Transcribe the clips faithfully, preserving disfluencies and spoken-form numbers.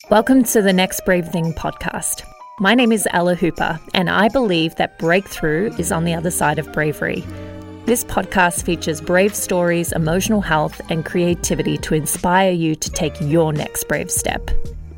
Welcome to the Next Brave Thing podcast. My name is Ella Hooper, and I believe that breakthrough is on the other side of bravery. This podcast features brave stories, emotional health, and creativity to inspire you to take your next brave step.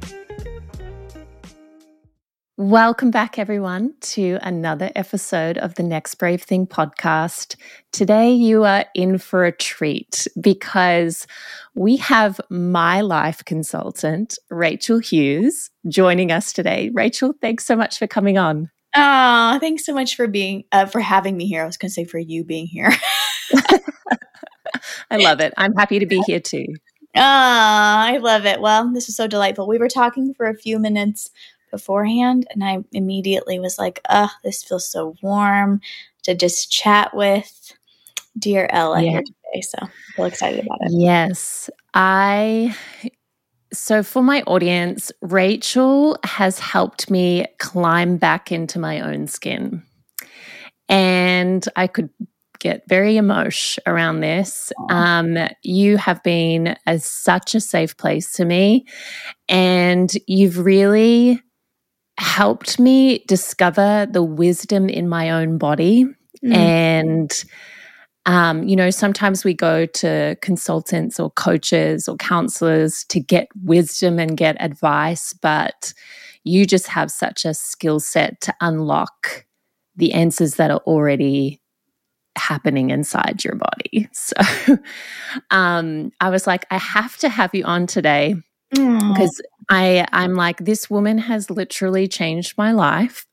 Welcome back, everyone, to another episode of the Next Brave Thing podcast. Today, you are in for a treat because we have my life consultant, Rachel Hughes, joining us today. Rachel, thanks so much for coming on. Oh, thanks so much for being uh, for having me here. I was going to say for you being here. I love it. I'm happy to be here too. Ah, I love it. Well, this is so delightful. We were talking for a few minutes beforehand, and I immediately was like, oh, this feels so warm to just chat with dear Ella yeah. here today. So I'm real excited about it. Yes. I, so for my audience, Rachel has helped me climb back into my own skin. And I could get very emotional around this. Um, you have been a, such a safe place to me, and you've really helped me discover the wisdom in my own body. Mm. And, um, you know, sometimes we go to consultants or coaches or counselors to get wisdom and get advice, but you just have such a skill set to unlock the answers that are already happening inside your body. So um, I was like, I have to have you on today because I, I'm like, this woman has literally changed my life.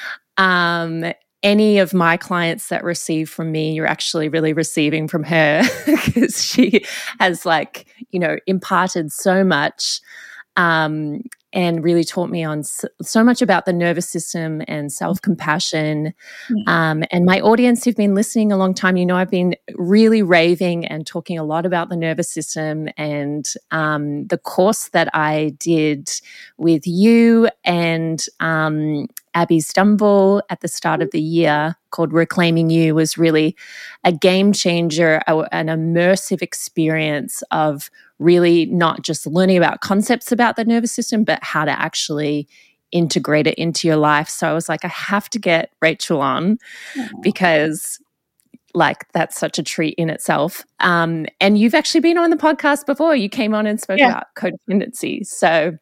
Um, any of my clients that receive from me, you're actually really receiving from her because she has like, you know, imparted so much um, and really taught me on so, so much about the nervous system and self-compassion. Mm-hmm. Um, and my audience who've been listening a long time, you know, I've been really raving and talking a lot about the nervous system, and um, the course that I did with you and um, Abby Stumble at the start of the year called Reclaiming You was really a game changer, a, an immersive experience of really not just learning about concepts about the nervous system, but how to actually integrate it into your life. So I was like, I have to get Rachel on mm-hmm. because like that's such a treat in itself. Um, and you've actually been on the podcast before. You came on and spoke yeah. about codependency. So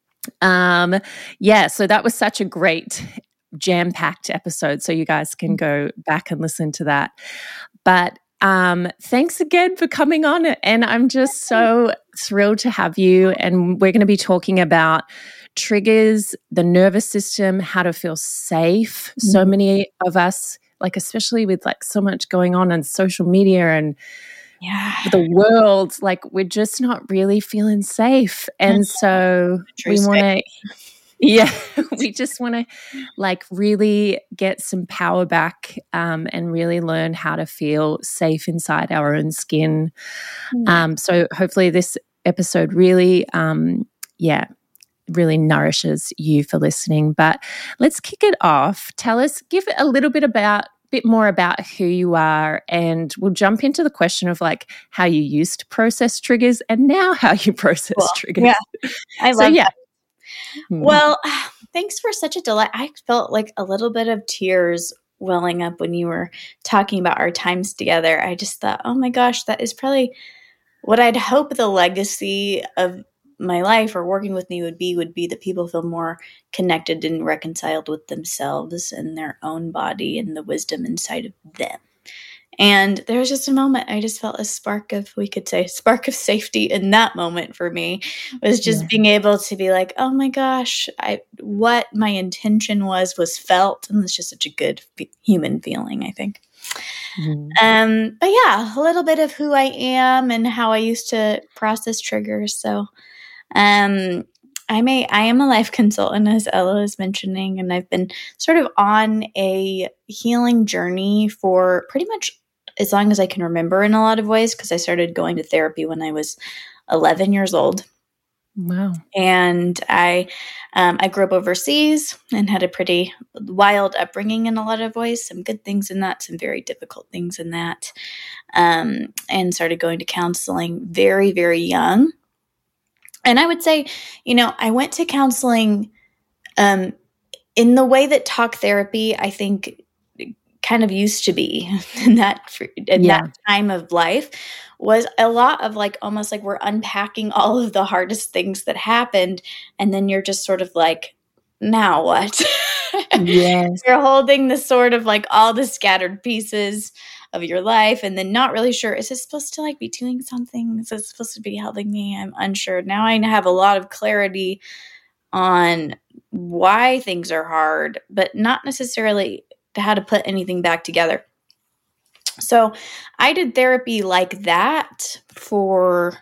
um, yeah, so that was such a great jam-packed episode. So you guys can go back and listen to that. But Um, thanks again for coming on, and I'm just so thrilled to have you. And we're going to be talking about triggers, the nervous system, how to feel safe. Mm-hmm. So many of us, like especially with like so much going on on social media and yeah. the world, like we're just not really feeling safe. And so True we want to Yeah, we just want to like really get some power back um, and really learn how to feel safe inside our own skin. Mm. Um, so hopefully this episode really, um, yeah, really nourishes you for listening. But let's kick it off. Tell us, give a little bit about, bit more about who you are, and we'll jump into the question of like how you used to process triggers and now how you process cool. triggers. Yeah, I love so, yeah. that. Well, thanks for such a delight. I felt like a little bit of tears welling up when you were talking about our times together. I just thought, oh my gosh, that is probably what I'd hope the legacy of my life or working with me would be, would be that people feel more connected and reconciled with themselves and their own body and the wisdom inside of them. And there was just a moment, I just felt a spark of, we could say, spark of safety in that moment for me, was just yeah. being able to be like, oh my gosh, I what my intention was, was felt. And it's just such a good f- human feeling, I think. Mm-hmm. Um, but yeah, a little bit of who I am and how I used to process triggers. So um, I'm a, I am a life consultant, as Ella was mentioning, and I've been sort of on a healing journey for pretty much as long as I can remember in a lot of ways, because I started going to therapy when I was eleven years old. Wow. And I um, I grew up overseas and had a pretty wild upbringing in a lot of ways, some good things in that, some very difficult things in that, um, and started going to counseling very, very young. And I would say, you know, I went to counseling um, in the way that talk therapy, I think, kind of used to be in that in Yeah. that time of life, was a lot of like almost like we're unpacking all of the hardest things that happened, and then you're just sort of like, now what? Yes. You're holding the sort of like all the scattered pieces of your life, and then not really sure, is this supposed to like be doing something? Is this supposed to be helping me? I'm unsure. Now I have a lot of clarity on why things are hard, but not necessarily how to put anything back together. So I did therapy like that for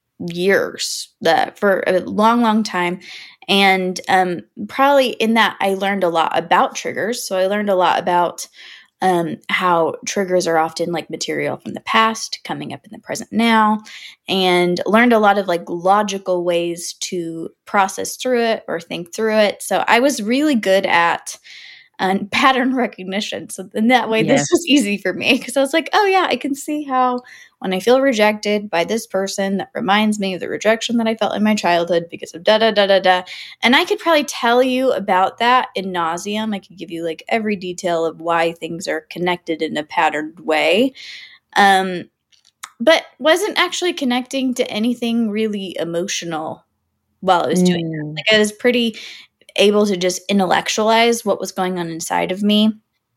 years, uh, for a long, long time. And um, probably in that, I learned a lot about triggers. So I learned a lot about um, how triggers are often like material from the past coming up in the present now, and learned a lot of like logical ways to process through it or think through it. So I was really good at and pattern recognition. So in that way, Yes. this was easy for me because I was like, oh yeah, I can see how when I feel rejected by this person, that reminds me of the rejection that I felt in my childhood because of da da da da da. And I could probably tell you about that in nauseum. I could give you like every detail of why things are connected in a patterned way. Um, but wasn't actually connecting to anything really emotional while I was doing that. Mm. Like I was pretty able to just intellectualize what was going on inside of me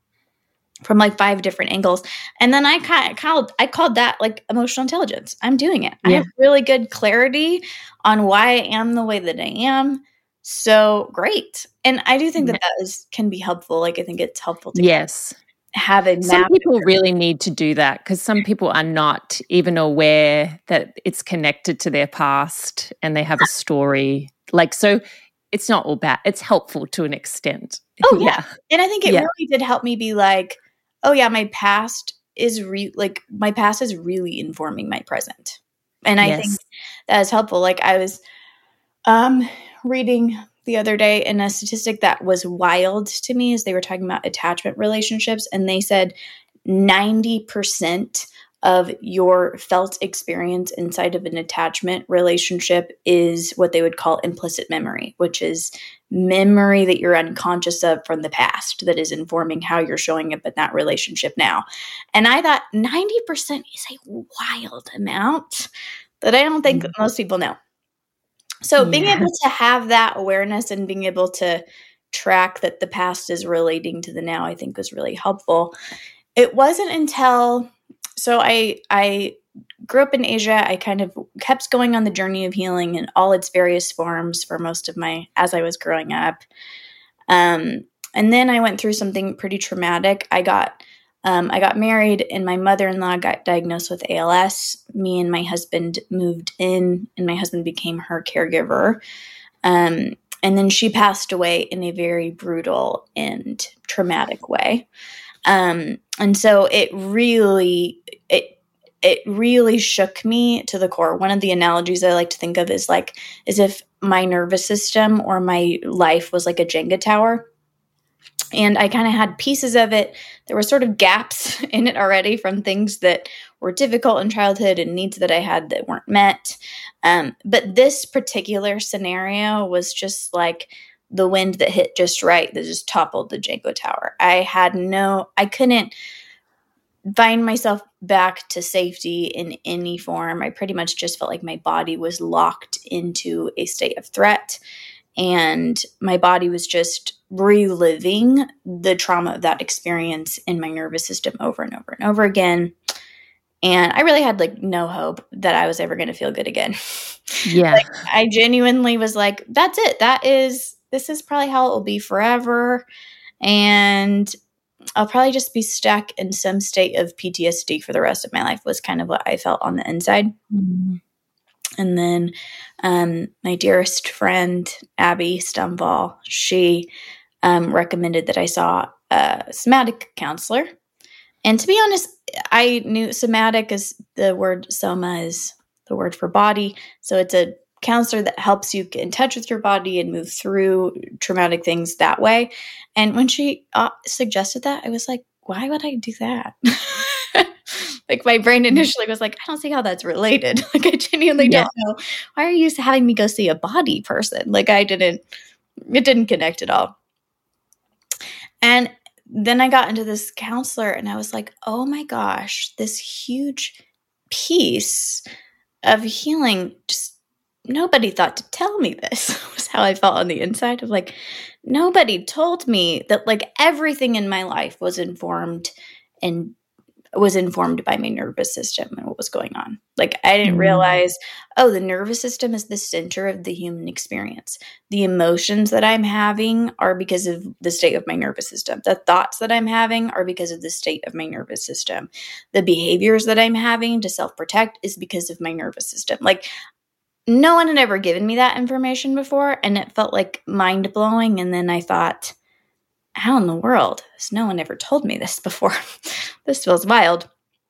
from like five different angles. And then I kind of called, I called that like emotional intelligence. I'm doing it. I Yeah. have really good clarity on why I am the way that I am. So great. And I do think Yeah. that that is, can be helpful. Like I think it's helpful to Yes. have a Some map. people really need to do that because some people are not even aware that it's connected to their past and they have a story. Like, so it's not all bad. It's helpful to an extent. Oh yeah. Yeah. And I think it Yeah. really did help me be like, oh yeah, my past is re- like my past is really informing my present. And I think Yes. that is helpful. Like I was um reading the other day in a statistic that was wild to me as they were talking about attachment relationships, and they said ninety percent of your felt experience inside of an attachment relationship is what they would call implicit memory, which is memory that you're unconscious of from the past that is informing how you're showing up in that relationship now. And I thought ninety percent is a wild amount that I don't think Mm. most people know. So being Yeah. able to have that awareness and being able to track that the past is relating to the now, I think was really helpful. It wasn't until, so I I grew up in Asia. I kind of kept going on the journey of healing in all its various forms for most of my, as I was growing up. Um, and then I went through something pretty traumatic. I got Um, I got married and my mother-in-law got diagnosed with A L S. Me and my husband moved in and my husband became her caregiver. Um, and then she passed away in a very brutal and traumatic way. Um, and so it really, it, it really shook me to the core. One of the analogies I like to think of is like, as if my nervous system or my life was like a Jenga tower. And I kind of had pieces of it. There were sort of gaps in it already from things that were difficult in childhood and needs that I had that weren't met. Um, but this particular scenario was just like the wind that hit just right that just toppled the Jenga tower. I had no, I couldn't find myself back to safety in any form. I pretty much just felt like my body was locked into a state of threat. And my body was just reliving the trauma of that experience in my nervous system over and over and over again. And I really had like no hope that I was ever going to feel good again. Yeah. Like, I genuinely was like, that's it. That is, this is probably how it will be forever. And I'll probably just be stuck in some state of P T S D for the rest of my life, was kind of what I felt on the inside. Mm-hmm. And then um, my dearest friend, Abby Stumval, she um, recommended that I saw a somatic counselor. And to be honest, I knew somatic is the word, soma is the word for body. So it's a counselor that helps you get in touch with your body and move through traumatic things that way. And when she uh, suggested that, I was like, why would I do that? Like, Like my brain initially was like, I don't see how that's related. Like I genuinely Yeah. don't know. Why are you having me go see a body person? Like I didn't, it didn't connect at all. And then I got into this counselor and I was like, oh my gosh, this huge piece of healing, just nobody thought to tell me this was how I felt on the inside of like, nobody told me that like everything in my life was informed and was informed by my nervous system and what was going on. Like I didn't Mm. realize, oh, the nervous system is the center of the human experience. The emotions that I'm having are because of the state of my nervous system. The thoughts that I'm having are because of the state of my nervous system. The behaviors that I'm having to self-protect is because of my nervous system. Like no one had ever given me that information before, and it felt like mind-blowing. And then I thought, how in the world has no one ever told me this before? This feels wild.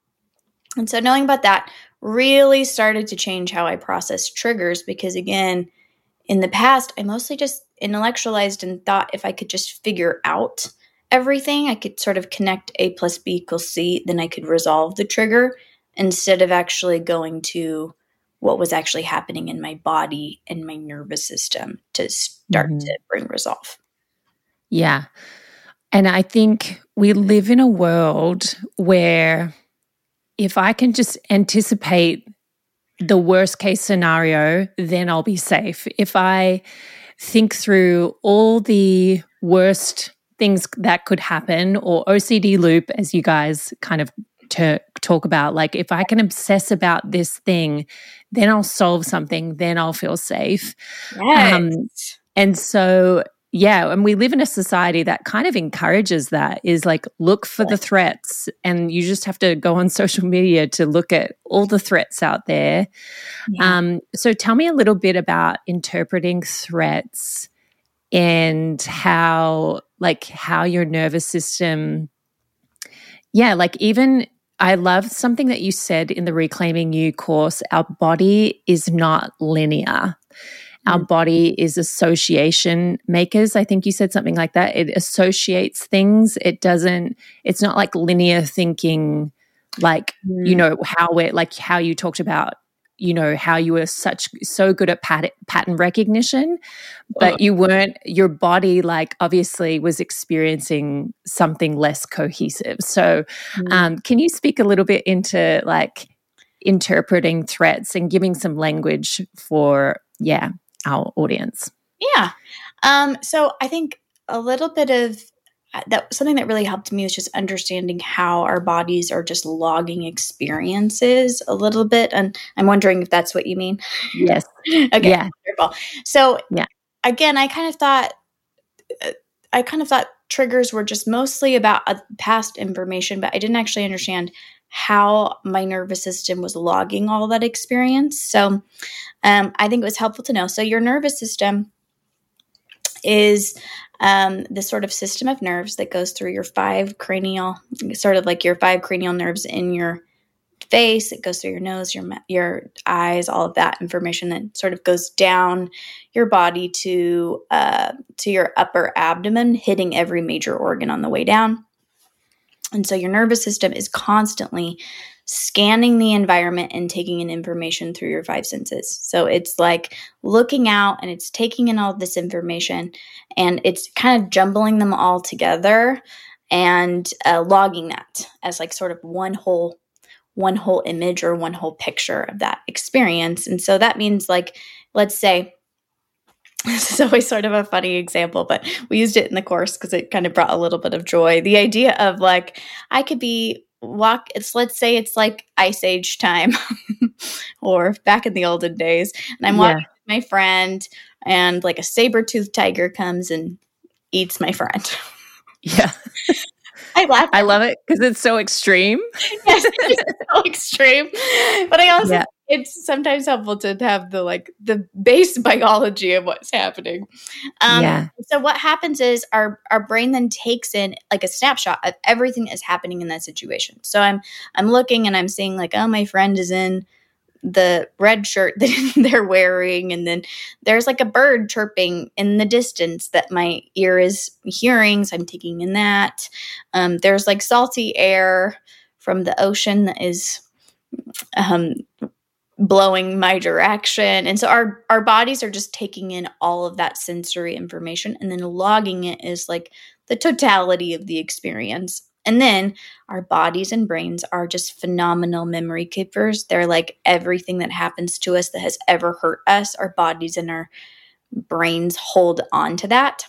And so knowing about that really started to change how I process triggers, because again, in the past, I mostly just intellectualized and thought if I could just figure out everything, I could sort of connect A plus B equals C, then I could resolve the trigger instead of actually going to what was actually happening in my body and my nervous system to start Mhm. to bring resolve. Yeah. And I think we live in a world where if I can just anticipate the worst case scenario, then I'll be safe. If I think through all the worst things that could happen, or O C D loop, as you guys kind of ter- talk about, like if I can obsess about this thing, then I'll solve something, then I'll feel safe. Yes. Um, and so yeah, and we live in a society that kind of encourages that, is like look for the threats, and you just have to go on social media to look at all the threats out there. Yeah. Um, so tell me a little bit about interpreting threats and how, like, how your nervous system, yeah, like even I love something that you said in the Reclaiming You course, our body is not linear. Our body is association makers. I think you said something like that. It associates things. It doesn't, it's not like linear thinking, like, mm. you know, how we're, like how you talked about, you know, how you were such, so good at pat- pattern recognition, but you weren't, your body like obviously was experiencing something less cohesive. So mm. um, can you speak a little bit into like interpreting threats and giving some language for, yeah, our audience? Yeah. Um, so I think a little bit of that, something that really helped me was just understanding how our bodies are just logging experiences a little bit. And I'm wondering if that's what you mean. Yes. Okay. Yeah. Wonderful. So yeah. again, I kind of thought, I kind of thought triggers were just mostly about uh, past information, but I didn't actually understand how my nervous system was logging all that experience. So um, I think it was helpful to know. So your nervous system is um, this sort of system of nerves that goes through your five cranial, sort of like your five cranial nerves in your face. It goes through your nose, your your eyes, all of that information that sort of goes down your body to uh, to your upper abdomen, hitting every major organ on the way down. And so your nervous system is constantly scanning the environment and taking in information through your five senses. So it's like looking out and it's taking in all this information and it's kind of jumbling them all together and uh, logging that as like sort of one whole one whole image or one whole picture of that experience. And so that means like, let's say, this is always sort of a funny example, but we used it in the course because it kind of brought a little bit of joy. The idea of like, I could be walk, it's, let's say it's like Ice Age time or back in the olden days. And I'm walking yeah. with my friend and like a saber-toothed tiger comes and eats my friend. Yeah. I laugh. I love it because it's so extreme. Yes, it's so extreme. But I also, yeah. it's sometimes helpful to have the like the base biology of what's happening. Um, yeah. So what happens is our our brain then takes in like a snapshot of everything that is happening in that situation. So I'm I'm looking and I'm seeing like, oh, my friend is in the red shirt that they're wearing, and then there's like a bird chirping in the distance that my ear is hearing, so I'm taking in that. Um, there's like salty air from the ocean that is um, blowing my direction. And so our, our bodies are just taking in all of that sensory information and then logging it as like the totality of the experience. And then our bodies and brains are just phenomenal memory keepers. They're like everything that happens to us that has ever hurt us. Our bodies and our brains hold on to that.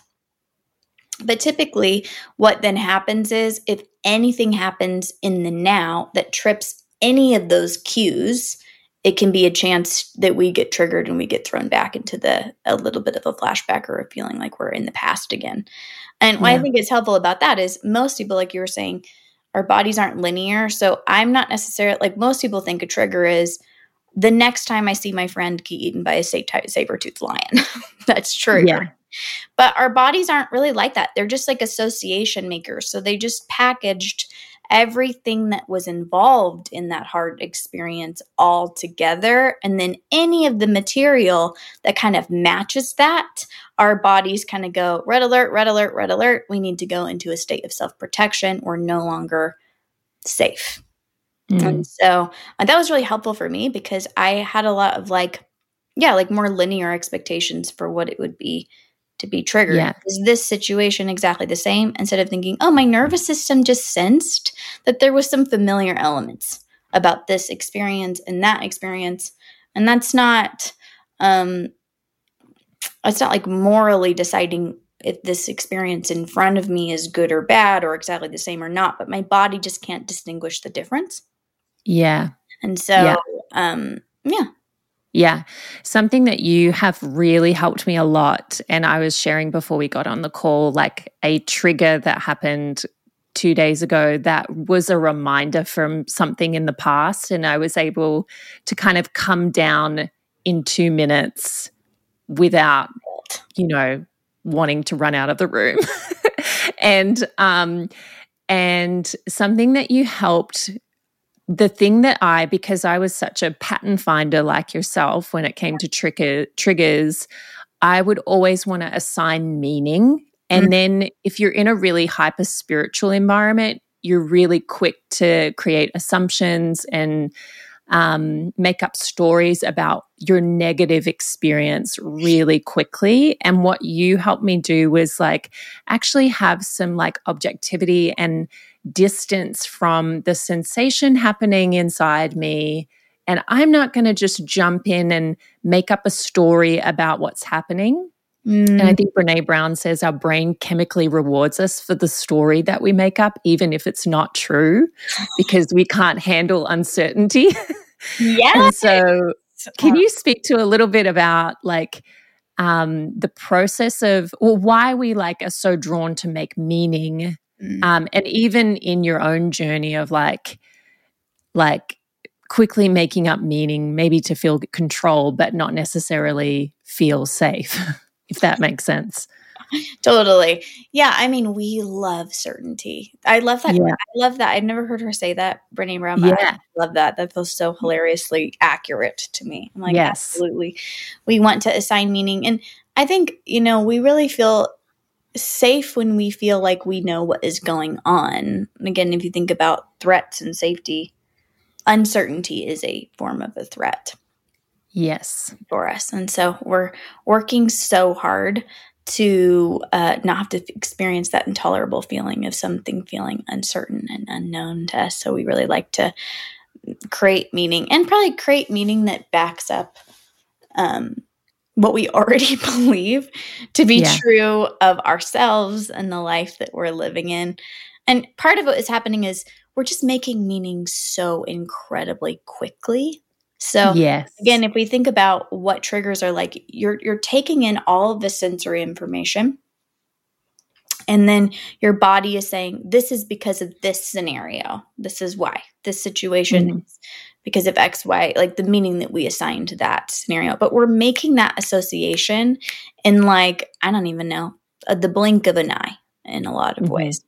But typically what then happens is if anything happens in the now that trips any of those cues, it can be a chance that we get triggered and we get thrown back into the a little bit of a flashback or a feeling like we're in the past again. And what yeah. I think is helpful about that is most people, like you were saying, our bodies aren't linear. So I'm not necessarily, like most people think a trigger is the next time I see my friend get eaten by a saber-toothed lion. That's true. Yeah. But our bodies aren't really like that. They're just like association makers. So they just packaged everything that was involved in that hard experience all together. And then any of the material that kind of matches that, our bodies kind of go, red alert, red alert, red alert. We need to go into a state of self-protection. We're no longer safe. Mm. And so uh, that was really helpful for me because I had a lot of like, yeah, like more linear expectations for what it would be to be triggered. Yeah. Is this situation exactly the same? Instead of thinking, oh, my nervous system just sensed that there was some familiar elements about this experience and that experience. And that's not, um, it's not like morally deciding if this experience in front of me is good or bad or exactly the same or not, but my body just can't distinguish the difference. Yeah. And so, yeah. um, yeah. Yeah. Something that you have really helped me a lot. And I was sharing before we got on the call, like a trigger that happened two days ago that was a reminder from something in the past. And I was able to kind of come down in two minutes without, you know, wanting to run out of the room. and, um, and something that you helped The thing that I, because I was such a pattern finder like yourself when it came to trigger, triggers, I would always want to assign meaning. And mm-hmm. then if you're in a really hyper spiritual environment, you're really quick to create assumptions and um, make up stories about your negative experience really quickly. And what you helped me do was like actually have some like objectivity and distance from the sensation happening inside me. And I'm not going to just jump in and make up a story about what's happening. Mm. And I think Brené Brown says our brain chemically rewards us for the story that we make up, even if it's not true, because we can't handle uncertainty. Yeah. And so can you speak to a little bit about like um, the process of, or why we like are so drawn to make meaning Um, and even in your own journey of like, like quickly making up meaning, maybe to feel control, but not necessarily feel safe, if that makes sense. Totally. Yeah. I mean, we love certainty. I love that. Yeah. I love that. I've never heard her say that, Brené Brown. Yeah. I love that. That feels so hilariously accurate to me. I'm like, yes. absolutely. We want to assign meaning. And I think, you know, we really feel safe when we feel like we know what is going on. And again, if you think about threats and safety, uncertainty is a form of a threat. Yes. For us. And so we're working so hard to uh, not have to experience that intolerable feeling of something feeling uncertain and unknown to us. So we really like to create meaning and probably create meaning that backs up um, what we already believe to be yeah. true of ourselves and the life that we're living in. And part of what is happening is we're just making meaning so incredibly quickly. So yes. again, if we think about what triggers are like, you're you're taking in all of the sensory information, and then your body is saying, this is because of this scenario. This is why. This situation mm-hmm. is because of X, Y, like the meaning that we assign to that scenario. But we're making that association in like, I don't even know, uh, the blink of an eye in a lot of mm-hmm. ways.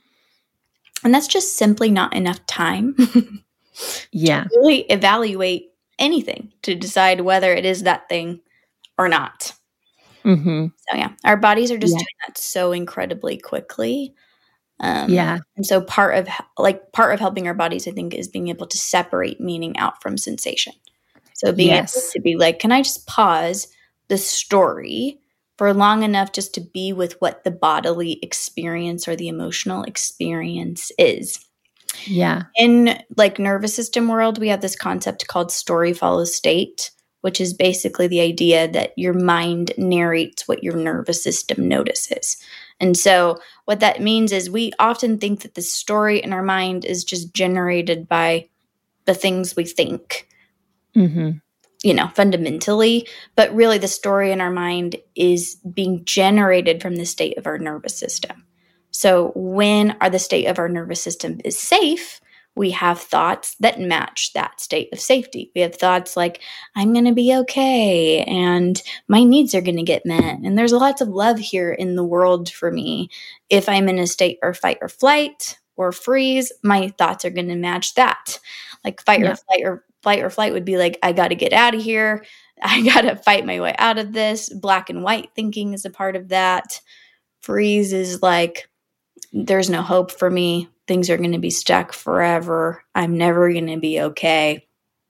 And that's just simply not enough time yeah. to really evaluate anything to decide whether it is that thing or not. Mm-hmm. So yeah, our bodies are just yeah. doing that so incredibly quickly Um, yeah. And so part of like part of helping our bodies, I think, is being able to separate meaning out from sensation. So being able Yes. to be like, can I just pause the story for long enough just to be with what the bodily experience or the emotional experience is? Yeah. In like nervous system world, we have this concept called story follows state, which is basically the idea that your mind narrates what your nervous system notices. And so what that means is we often think that the story in our mind is just generated by the things we think, Mm-hmm. you know, fundamentally, but really the story in our mind is being generated from the state of our nervous system. So when our, the state of our nervous system is safe, we have thoughts that match that state of safety. We have thoughts like, I'm going to be okay, and my needs are going to get met. And there's lots of love here in the world for me. If I'm in a state or fight or flight or freeze, my thoughts are going to match that. Like fight Yeah. or flight or flight or flight would be like, I got to get out of here. I got to fight my way out of this. Black and white thinking is a part of that. Freeze is like, there's no hope for me. Things are going to be stuck forever. I'm never going to be okay.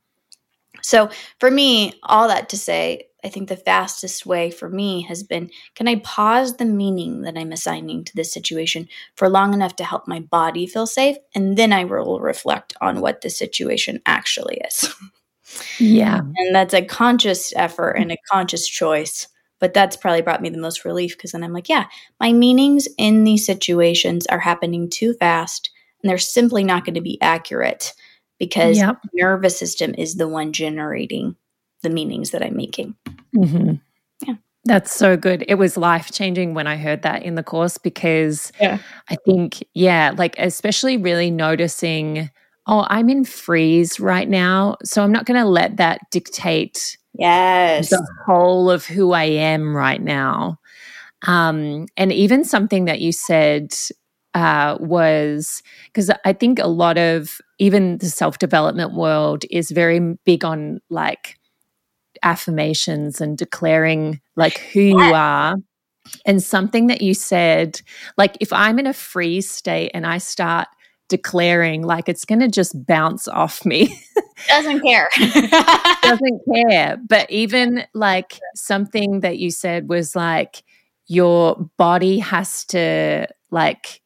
So for me, all that to say, I think the fastest way for me has been, can I pause the meaning that I'm assigning to this situation for long enough to help my body feel safe? And then I will reflect on what the situation actually is. Yeah. And that's a conscious effort and a conscious choice. But that's probably brought me the most relief, because then I'm like, yeah, my meanings in these situations are happening too fast, and they're simply not going to be accurate because Yep. the nervous system is the one generating the meanings that I'm making. Mm-hmm. Yeah. That's so good. It was life-changing when I heard that in the course, because Yeah. I think, yeah, like especially really noticing, oh, I'm in freeze right now, so I'm not going to let that dictate Yes. the whole of who I am right now. Um, and even something that you said uh, was, because I think a lot of even the self-development world is very big on like affirmations and declaring like who you are. And something that you said, like if I'm in a freeze state and I start declaring, like it's going to just bounce off me. Doesn't care. Doesn't care. But even like something that you said was like your body has to like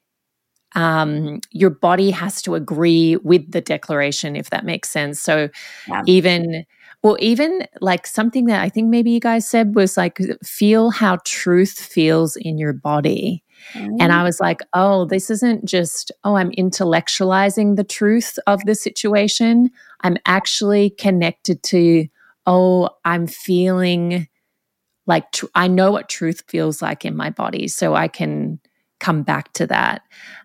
um your body has to agree with the declaration, if that makes sense. So Yeah. even well even like something that I think maybe you guys said was like, feel how truth feels in your body. Mm-hmm. And I was like, oh, this isn't just, oh, I'm intellectualizing the truth of the situation. I'm actually connected to, oh, I'm feeling like tr- I know what truth feels like in my body, so I can come back to that.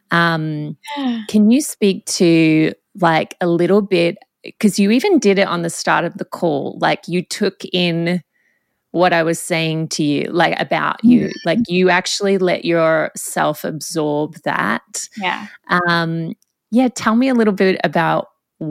Um, can you speak to like a little bit, because you even did it on the start of the call, like you took in what I was saying to you, like about you, like you actually let yourself absorb that. Yeah. Um, yeah. Tell me a little bit about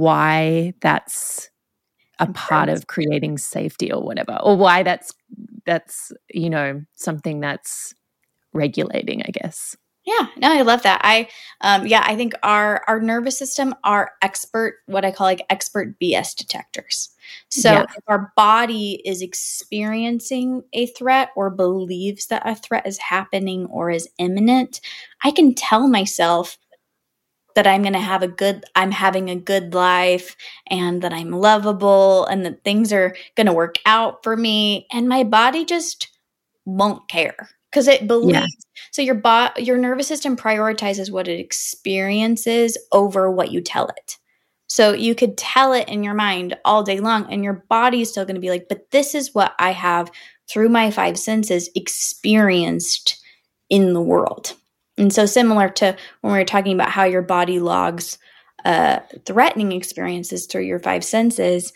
why that's a part of creating safety or whatever, or why that's, that's, you know, something that's regulating, I guess. Yeah, no, I love that. I, um, yeah, I think our our nervous system are expert, what I call like expert B S detectors. So Yeah. if our body is experiencing a threat or believes that a threat is happening or is imminent, I can tell myself that I'm going to have a good, I'm having a good life, and that I'm lovable, and that things are going to work out for me. And my body just won't care. Because it believes, yeah. So your bo- your nervous system prioritizes what it experiences over what you tell it. So you could tell it in your mind all day long, and your body is still going to be like, but this is what I have through my five senses experienced in the world. And so similar to when we were talking about how your body logs uh, threatening experiences through your five senses,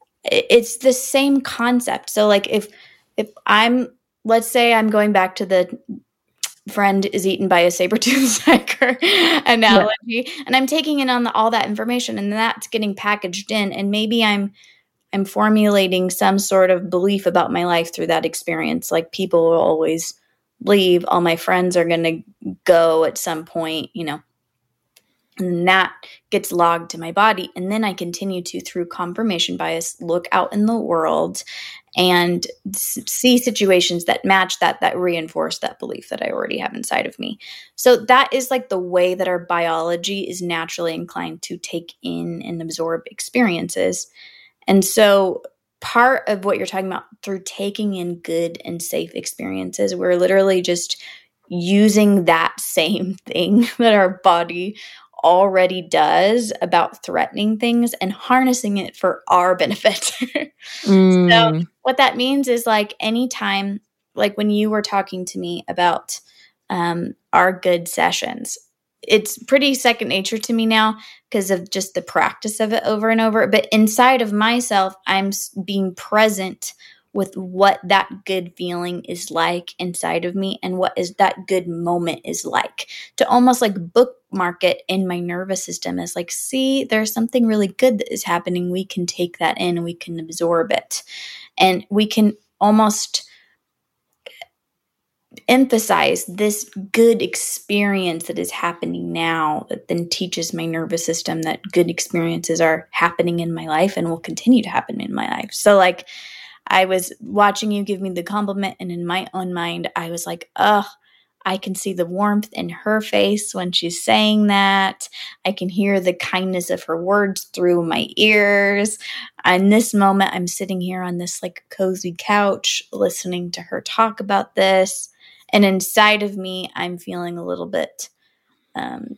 it's the same concept. So like if if I'm, let's say I'm going back to the friend is eaten by a saber-toothed tiger analogy, yeah. And I'm taking in on the, all that information, and that's getting packaged in, and maybe I'm I'm formulating some sort of belief about my life through that experience, like people will always leave. All my friends are going to go at some point, you know, and that gets logged to my body. And then I continue to, through confirmation bias, look out in the world and see situations that match that, that reinforce that belief that I already have inside of me. So that is like the way that our biology is naturally inclined to take in and absorb experiences. And so part of what you're talking about through taking in good and safe experiences, we're literally just using that same thing that our body already does about threatening things and harnessing it for our benefit. Mm. So what that means is like anytime, like when you were talking to me about um, our good sessions, it's pretty second nature to me now because of just the practice of it over and over. But inside of myself, I'm being present with what that good feeling is like inside of me and what is that good moment is like, to almost like bookmark it in my nervous system as like, see, there's something really good that is happening. We can take that in and we can absorb it. And we can almost emphasize this good experience that is happening now that then teaches my nervous system that good experiences are happening in my life and will continue to happen in my life. So like, I was watching you give me the compliment, and in my own mind, I was like, oh, I can see the warmth in her face when she's saying that. I can hear the kindness of her words through my ears. In this moment, I'm sitting here on this like cozy couch listening to her talk about this. And inside of me, I'm feeling a little bit um,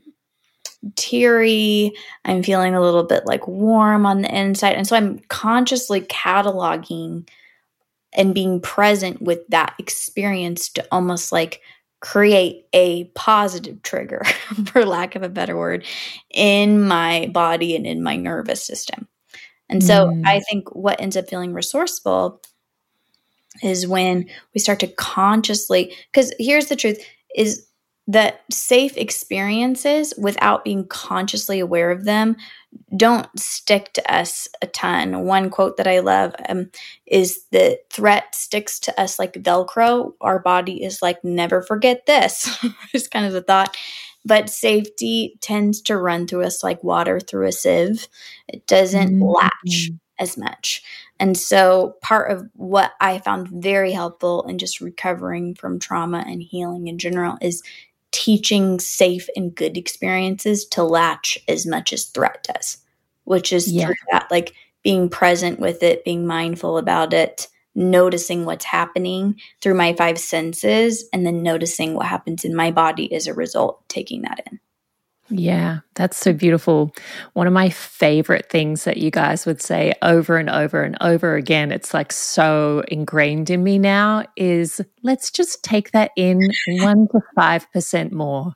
teary. I'm feeling a little bit like warm on the inside. And so I'm consciously cataloging and being present with that experience to almost like create a positive trigger, for lack of a better word, in my body and in my nervous system. And so mm. I think what ends up feeling resourceful is when we start to consciously, because here's the truth, is that safe experiences without being consciously aware of them don't stick to us a ton. One quote that I love um, is the threat sticks to us like Velcro. Our body is like, never forget this. It's kind of the thought. But safety tends to run through us like water through a sieve. It doesn't mm-hmm. latch as much. And so part of what I found very helpful in just recovering from trauma and healing in general is teaching safe and good experiences to latch as much as threat does, which is yeah. through that, like being present with it, being mindful about it, noticing what's happening through my five senses, and then noticing what happens in my body as a result, taking that in. Yeah, that's so beautiful. One of my favorite things that you guys would say over and over and over again, it's like so ingrained in me now, is let's just take that in one to five percent more.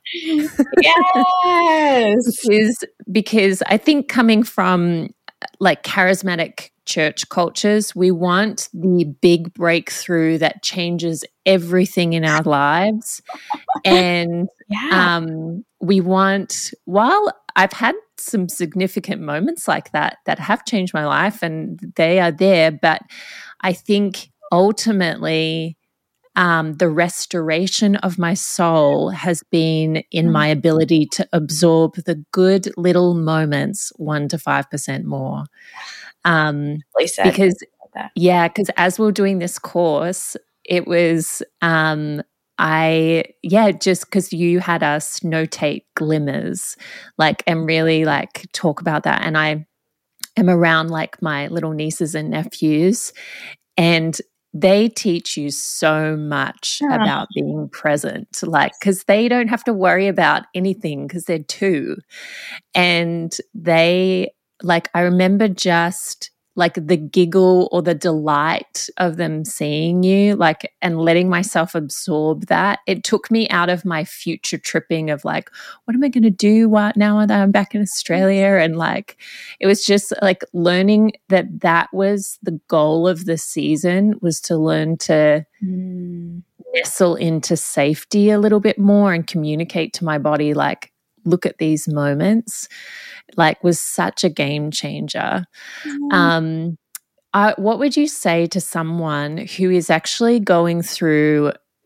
Yes. because, because I think coming from like charismatic church cultures, we want the big breakthrough that changes everything in our lives. And yeah. um, we want, while I've had some significant moments like that that have changed my life and they are there, but I think ultimately um, the restoration of my soul has been in my ability to absorb the good little moments one to five percent more. Um, because, yeah, because as we we're doing this course, it was, um, I, yeah, just because you had us notate glimmers, like, and really like talk about that. And I am around like my little nieces and nephews, and they teach you so much yeah. about being present, like, because they don't have to worry about anything because they're two. And they, like, I remember just like the giggle or the delight of them seeing you, like, and letting myself absorb that. It took me out of my future tripping of like, what am I going to do what, now that I'm back in Australia? And like, it was just like learning that that was the goal of the season, was to learn to mm. nestle into safety a little bit more and communicate to my body, like, look at these moments, like, was such a game changer. Mm. Um, I, what would you say to someone who is actually going through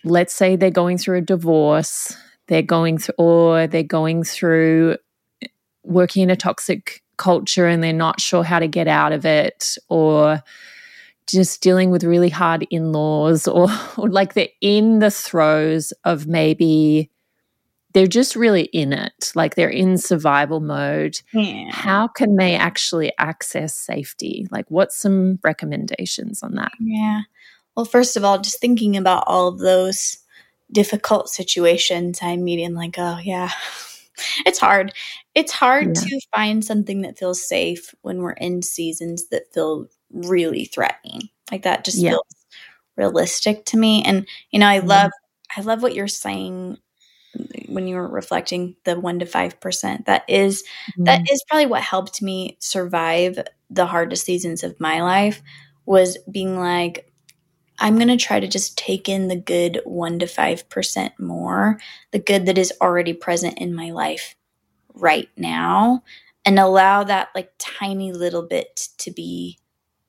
let's say they're going through a divorce, they're going through, or they're going through working in a toxic culture and they're not sure how to get out of it, or just dealing with really hard in-laws, or, or like they're in the throes of maybe they're just really in it, like they're in survival mode. Yeah. How can they actually access safety? Like, what's some recommendations on that? Yeah. Well, first of all, just thinking about all of those difficult situations, I'm immediately like, oh, yeah, it's hard. It's hard Yeah. to find something that feels safe when we're in seasons that feel really threatening. Like that just Yeah. feels realistic to me. And, you know, I Mm. love, I love what you're saying when you were reflecting the one to five percent. That is, that Mm. is probably what helped me survive the hardest seasons of my life, was being like, I'm going to try to just take in the good one to five percent more, the good that is already present in my life right now, and allow that like tiny little bit to be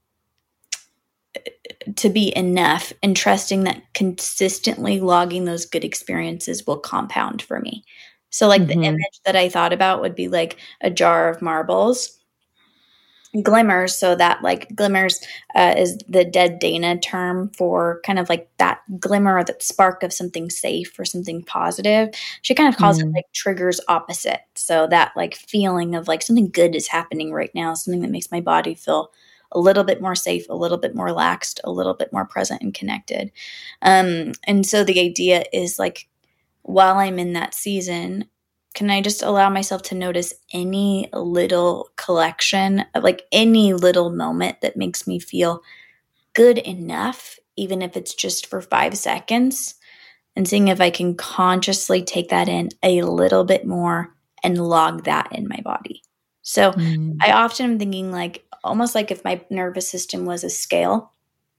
to be enough, and trusting that consistently logging those good experiences will compound for me. So like Mm-hmm. the image that I thought about would be like a jar of marbles, glimmers. So that like glimmers uh, is the dead Dana term for kind of like that glimmer or that spark of something safe or something positive. She kind of calls Mm. it like triggers opposite. So that like feeling of like something good is happening right now, something that makes my body feel a little bit more safe, a little bit more relaxed, a little bit more present and connected. Um, and so the idea is like, while I'm in that season, can I just allow myself to notice any little collection of like any little moment that makes me feel good enough, even if it's just for five seconds, and seeing if I can consciously take that in a little bit more and log that in my body. So Mm. I often am thinking like, almost like if my nervous system was a scale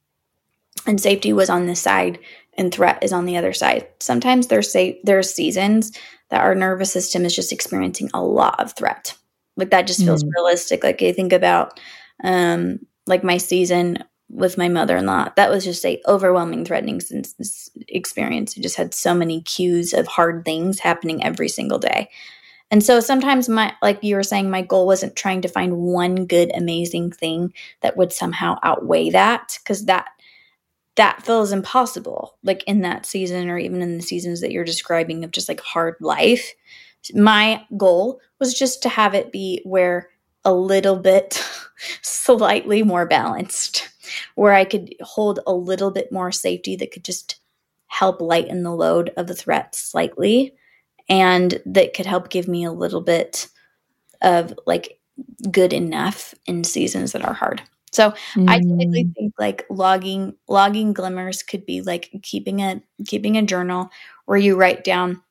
and safety was on this side and threat is on the other side. Sometimes there's say there's seasons that our nervous system is just experiencing a lot of threat. Like that just feels Mm. realistic. Like I think about um, like my season with my mother-in-law, that was just a overwhelming, threatening experience. It just had so many cues of hard things happening every single day. And so sometimes my, like you were saying, my goal wasn't trying to find one good, amazing thing that would somehow outweigh that, because that that feels impossible, like in that season or even in the seasons that you're describing of just like hard life. My goal was just to have it be where a little bit slightly more balanced, where I could hold a little bit more safety that could just help lighten the load of the threat slightly, and that could help give me a little bit of like good enough in seasons that are hard. So Mm. I typically think like logging logging glimmers could be like keeping a keeping a journal where you write down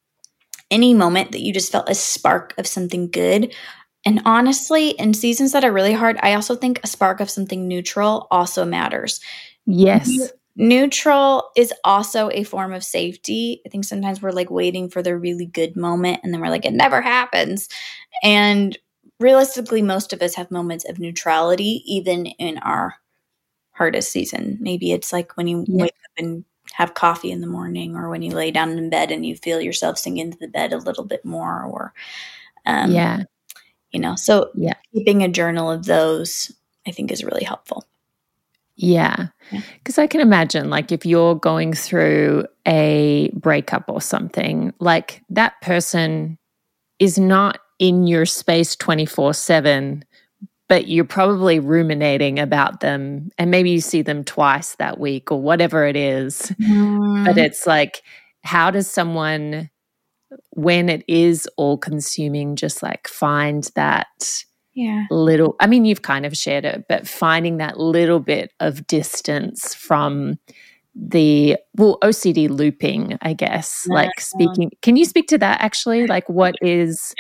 any moment that you just felt a spark of something good. And honestly, in seasons that are really hard, I also think a spark of something neutral also matters. Yes. Neutral is also a form of safety. I think sometimes we're like waiting for the really good moment and then we're like, it never happens. And realistically, most of us have moments of neutrality, even in our hardest season. Maybe it's like when you Yeah. wake up and have coffee in the morning, or when you lay down in bed and you feel yourself sink into the bed a little bit more, or, um, Yeah. you know, so Yeah. keeping a journal of those, I think, is really helpful. Yeah. Yeah. Because I can imagine, like, if you're going through a breakup or something, like that person is not in your space twenty-four seven, but you're probably ruminating about them, and maybe you see them twice that week or whatever it is. Mm. But it's like, how does someone, when it is all consuming, just like find that Yeah. little, I mean, you've kind of shared it, but finding that little bit of distance from the, well, O C D looping, I guess, No. like speaking, can you speak to that actually? Like what is,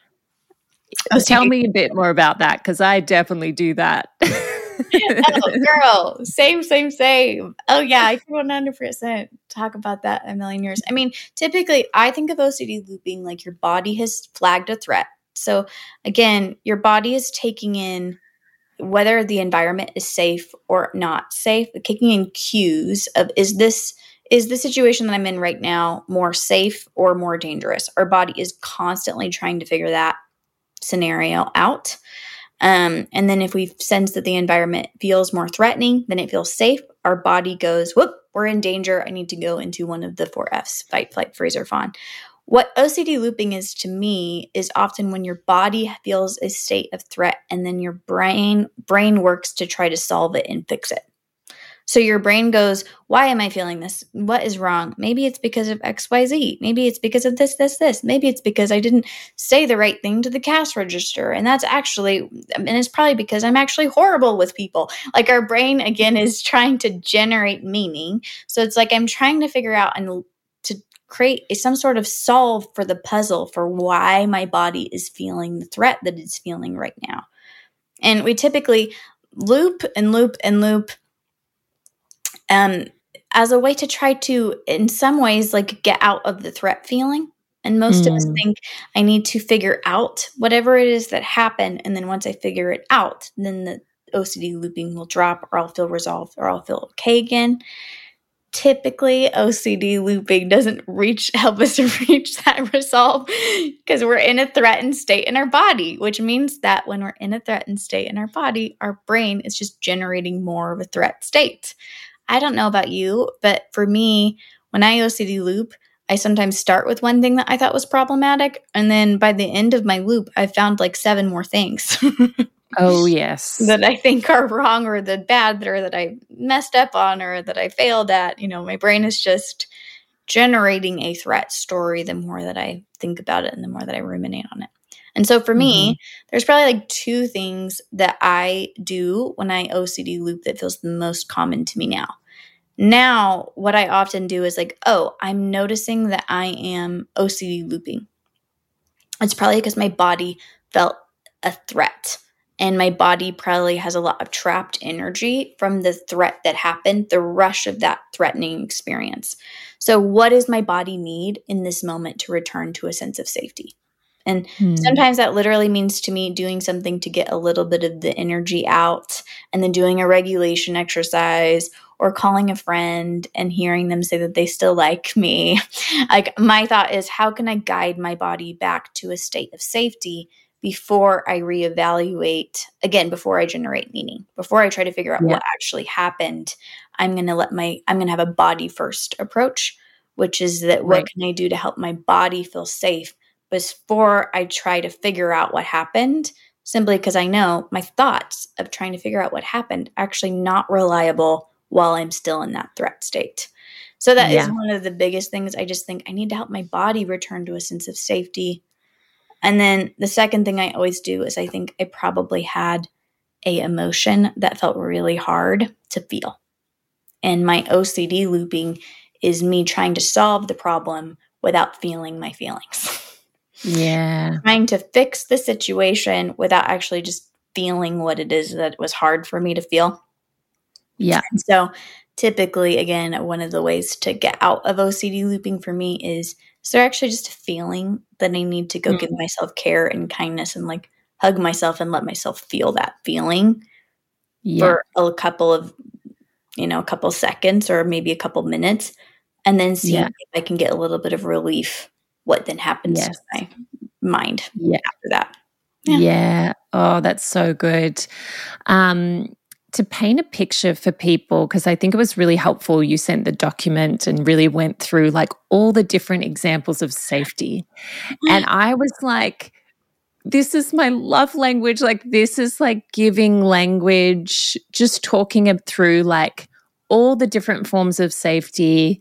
O C D. tell me a bit more about that, because I definitely do that. Oh, girl, same, same, same. Oh, yeah, I can one hundred percent talk about that a million years. I mean, typically, I think of O C D looping like your body has flagged a threat. So, again, your body is taking in whether the environment is safe or not safe, taking in cues of, is this is the situation that I'm in right now more safe or more dangerous? Our body is constantly trying to figure that scenario out. Um, and then if we sense that the environment feels more threatening than it feels safe, our body goes, whoop, we're in danger. I need to go into one of the four F's, fight, flight, freeze, or fawn. What O C D looping is to me is often when your body feels a state of threat and then your brain brain works to try to solve it and fix it. So your brain goes, why am I feeling this? What is wrong? Maybe it's because of X Y Z. Maybe it's because of this, this, this. Maybe it's because I didn't say the right thing to the cash register. And that's actually, and it's probably because I'm actually horrible with people. Like our brain, again, is trying to generate meaning. So it's like I'm trying to figure out and to create a, some sort of solve for the puzzle for why my body is feeling the threat that it's feeling right now. And we typically loop and loop and loop Um, as a way to try to, in some ways, like get out of the threat feeling. And most mm. of us think I need to figure out whatever it is that happened. And then once I figure it out, then the O C D looping will drop, or I'll feel resolved, or I'll feel okay again. Typically, O C D looping doesn't reach help us to reach that resolve because we're in a threatened state in our body, which means that when we're in a threatened state in our body, our brain is just generating more of a threat state. I don't know about you, but for me, when I O C D loop, I sometimes start with one thing that I thought was problematic. And then by the end of my loop, I found like seven more things. Oh, yes. That I think are wrong or the bad or that I messed up on or that I failed at. You know, my brain is just generating a threat story the more that I think about it and the more that I ruminate on it. And so for mm-hmm. me, there's probably like two things that I do when I O C D loop that feels the most common to me now. Now, what I often do is like, oh, I'm noticing that I am O C D looping. It's probably because my body felt a threat. And my body probably has a lot of trapped energy from the threat that happened, the rush of that threatening experience. So what does my body need in this moment to return to a sense of safety? And hmm. sometimes that literally means to me doing something to get a little bit of the energy out and then doing a regulation exercise or calling a friend and hearing them say that they still like me. Like my thought is, how can I guide my body back to a state of safety before I reevaluate, again, before I generate meaning, before I try to figure out yeah. what actually happened? I'm going to let my, I'm going to have a body first approach, which is that right. what can I do to help my body feel safe before I try to figure out what happened, simply because I know my thoughts of trying to figure out what happened are actually not reliable while I'm still in that threat state. So that yeah. is one of the biggest things. I just think I need to help my body return to a sense of safety. And then the second thing I always do is I think I probably had a emotion that felt really hard to feel. And my O C D looping is me trying to solve the problem without feeling my feelings. Yeah. Trying to fix the situation without actually just feeling what it is that was hard for me to feel. Yeah. And so typically, again, one of the ways to get out of O C D looping for me is, is there actually just a feeling that I need to go mm-hmm. give myself care and kindness and like hug myself and let myself feel that feeling yeah. for a couple of, you know, a couple seconds or maybe a couple minutes, and then see yeah. if I can get a little bit of relief. What then happens yes. to my mind yeah. after that. Yeah. yeah. Oh, that's so good. Um, to paint a picture for people, because I think it was really helpful, you sent the document and really went through like all the different examples of safety. And I was like, this is my love language. Like this is like giving language, just talking it through like all the different forms of safety.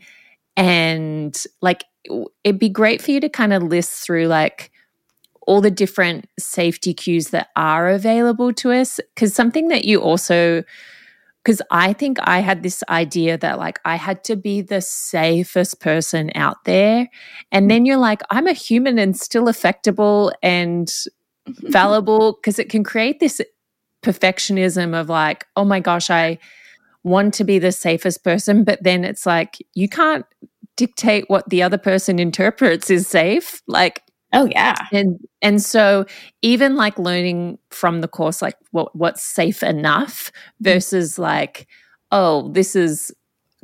And like, it'd be great for you to kind of list through like all the different safety cues that are available to us. Because something that you also, because I think I had this idea that like I had to be the safest person out there. And then you're like, I'm a human and still affectable and fallible, because it can create this perfectionism of like, oh my gosh, I want to be the safest person. But then it's like, you can't dictate what the other person interprets is safe. Like, oh yeah. And and so even like learning from the course, like what what's safe enough versus like, oh, this is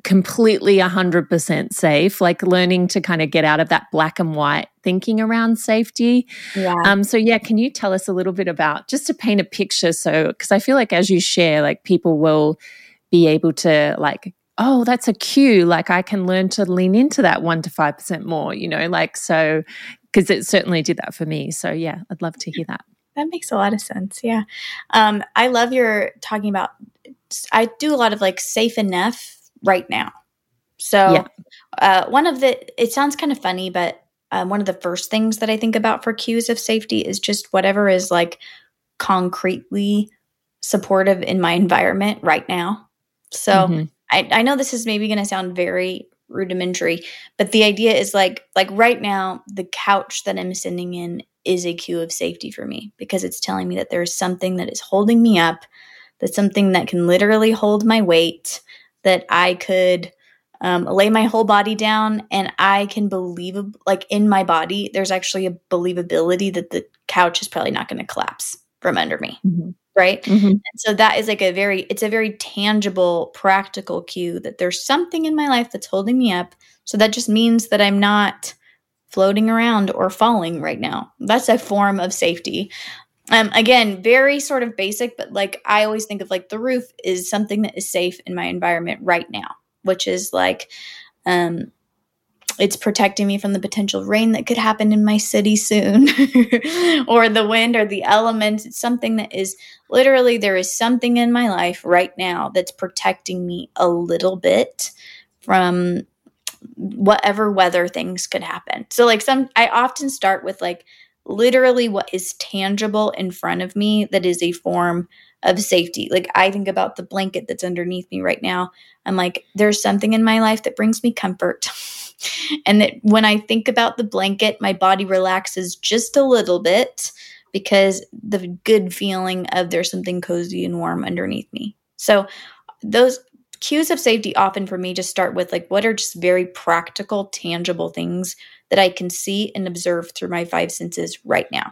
completely one hundred percent safe, like learning to kind of get out of that black and white thinking around safety. Yeah. Um, so yeah, can you tell us a little bit about, just to paint a picture, so, because I feel like as you share, like people will be able to like, oh, that's a cue, like I can learn to lean into that one to five percent more, you know, like, so, because it certainly did that for me. So yeah, I'd love to hear that. That makes a lot of sense. Yeah. Um, I love your talking about, I do a lot of like safe enough right now. So Yeah. uh, one of the, it sounds kind of funny, but um, one of the first things that I think about for cues of safety is just whatever is like concretely supportive in my environment right now. So Mm-hmm. I, I know this is maybe going to sound very rudimentary, but the idea is like, like right now, the couch that I'm sitting in is a cue of safety for me, because it's telling me that there's something that is holding me up, that's something that can literally hold my weight, that I could um, lay my whole body down and I can believe, like in my body, there's actually a believability that the couch is probably not going to collapse from under me. Mm-hmm. Right. Mm-hmm. And so that is like a very, it's a very tangible, practical cue that there's something in my life that's holding me up. So that just means that I'm not floating around or falling right now. That's a form of safety. Um, again, very sort of basic, but like I always think of like the roof is something that is safe in my environment right now, which is like, um, it's protecting me from the potential rain that could happen in my city soon, or the wind or the elements. It's something that is literally, there is something in my life right now that's protecting me a little bit from whatever weather things could happen. So like some, I often start with like literally what is tangible in front of me that is a form of safety. Like I think about the blanket that's underneath me right now. I'm like, there's something in my life that brings me comfort. And that when I think about the blanket, my body relaxes just a little bit, because the good feeling of there's something cozy and warm underneath me. So those cues of safety often for me just start with like, what are just very practical, tangible things that I can see and observe through my five senses right now.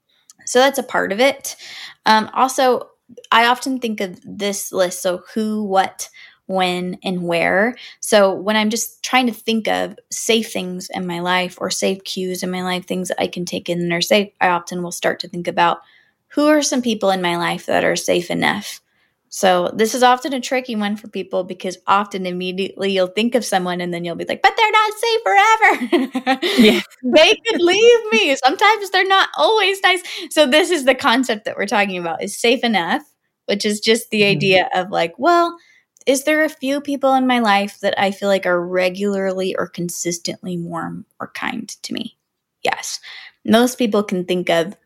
So that's a part of it. Um, also, I often think of this list. So who, what, when, and where. So when I'm just trying to think of safe things in my life or safe cues in my life, things that I can take in and are safe, I often will start to think about who are some people in my life that are safe enough. So this is often a tricky one for people, because often immediately you'll think of someone and then you'll be like, but they're not safe forever. Yeah. They could leave me. Sometimes they're not always nice. So this is the concept that we're talking about, is safe enough, which is just the Mm-hmm. idea of like, well, is there a few people in my life that I feel like are regularly or consistently warm or kind to me? Yes. Most people can think of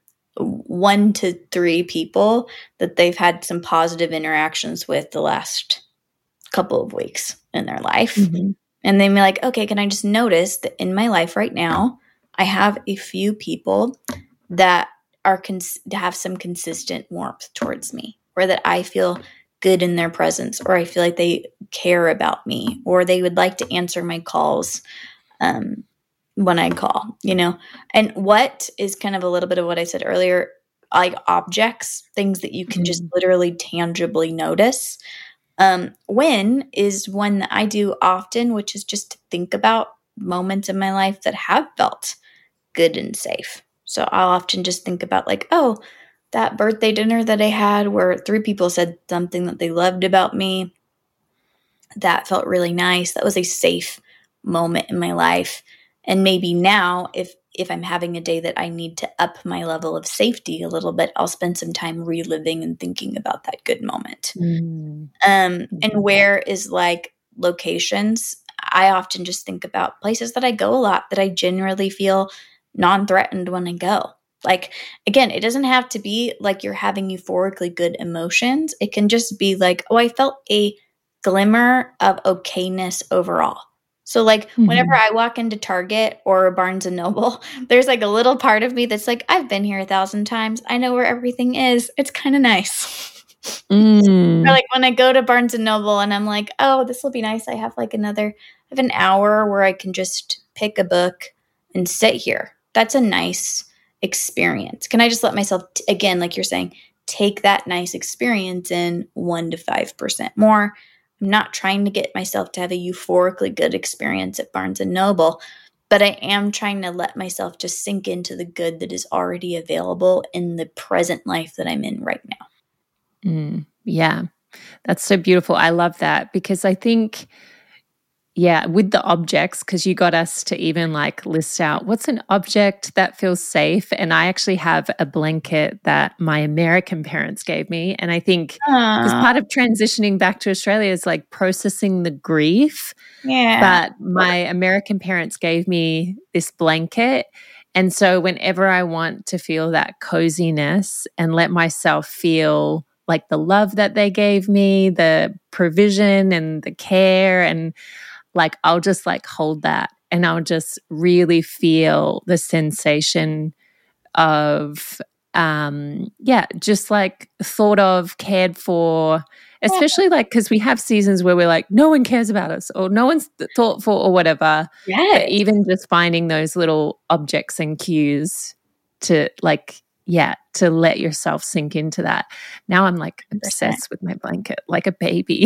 one to three people that they've had some positive interactions with the last couple of weeks in their life. Mm-hmm. And they may be like, okay, can I just notice that in my life right now, I have a few people that are cons- have some consistent warmth towards me, or that I feel good in their presence, or I feel like they care about me, or they would like to answer my calls um, when I call, you know. And what is kind of a little bit of what I said earlier, like objects, things that you can Mm-hmm. just literally tangibly notice. Um, when is one that I do often, which is just to think about moments in my life that have felt good and safe. So I'll often just think about like, oh, that birthday dinner that I had where three people said something that they loved about me, that felt really nice. That was a safe moment in my life. And maybe now, if if I'm having a day that I need to up my level of safety a little bit, I'll spend some time reliving and thinking about that good moment. Mm-hmm. Um, and where is like locations? I often just think about places that I go a lot that I generally feel non-threatened when I go. Like, again, it doesn't have to be like you're having euphorically good emotions. It can just be like, oh, I felt a glimmer of okayness overall. So like Mm-hmm. whenever I walk into Target or Barnes and Noble, there's like a little part of me that's like, I've been here a thousand times. I know where everything is. It's kind of nice. Mm. Or like when I go to Barnes and Noble and I'm like, oh, this will be nice. I have like another, I have an hour where I can just pick a book and sit here. That's a nice experience. Can I just let myself, t- again, like you're saying, take that nice experience in one to five percent more? I'm not trying to get myself to have a euphorically good experience at Barnes and Noble, but I am trying to let myself just sink into the good that is already available in the present life that I'm in right now. Mm, yeah, that's so beautiful. I love that because I think, yeah, with the objects, because you got us to even like list out what's an object that feels safe. And I actually have a blanket that my American parents gave me. And I think because part of transitioning back to Australia is like processing the grief. Yeah. But my American parents gave me this blanket. And so whenever I want to feel that coziness and let myself feel like the love that they gave me, the provision and the care, and like I'll just like hold that and I'll just really feel the sensation of, um, yeah, just like thought of, cared for, especially like because we have seasons where we're like, no one cares about us or no one's thoughtful or whatever. Yes. But even just finding those little objects and cues to like, yeah, to let yourself sink into that. Now I'm like obsessed with my blanket, like a baby.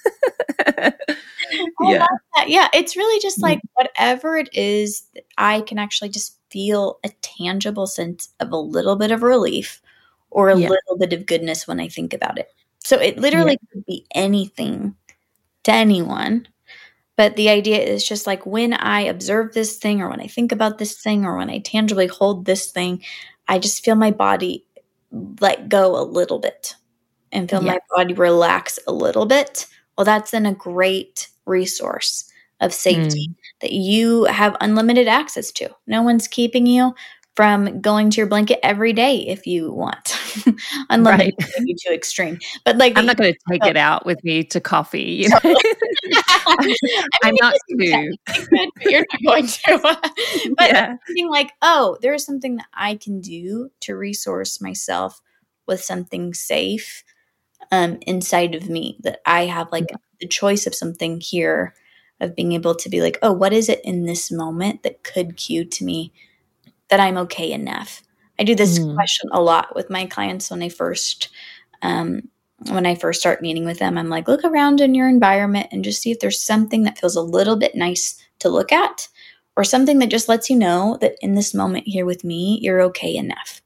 I love that. Yeah, it's really just like whatever it is, that I can actually just feel a tangible sense of a little bit of relief or a Yeah. little bit of goodness when I think about it. So it literally Yeah. could be anything to anyone. But the idea is just like when I observe this thing or when I think about this thing or when I tangibly hold this thing, I just feel my body let go a little bit and feel Yeah. my body relax a little bit. Well, that's then a great resource of safety Mm. that you have unlimited access to. No one's keeping you from going to your blanket every day if you want. Unlimited Right. may be too extreme. But like I'm not going to take oh. it out with me to coffee. You know? I mean, I'm not you too. could, but you're not going to. But Yeah. thinking like, oh, there's something that I can do to resource myself with something safe um, inside of me, that I have like Yeah. the choice of something here, of being able to be like, oh, what is it in this moment that could cue to me that I'm okay enough? I do this Mm. question a lot with my clients when I first, um, when I first start meeting with them. I'm like, look around in your environment and just see if there's something that feels a little bit nice to look at, or something that just lets you know that in this moment here with me, you're okay enough.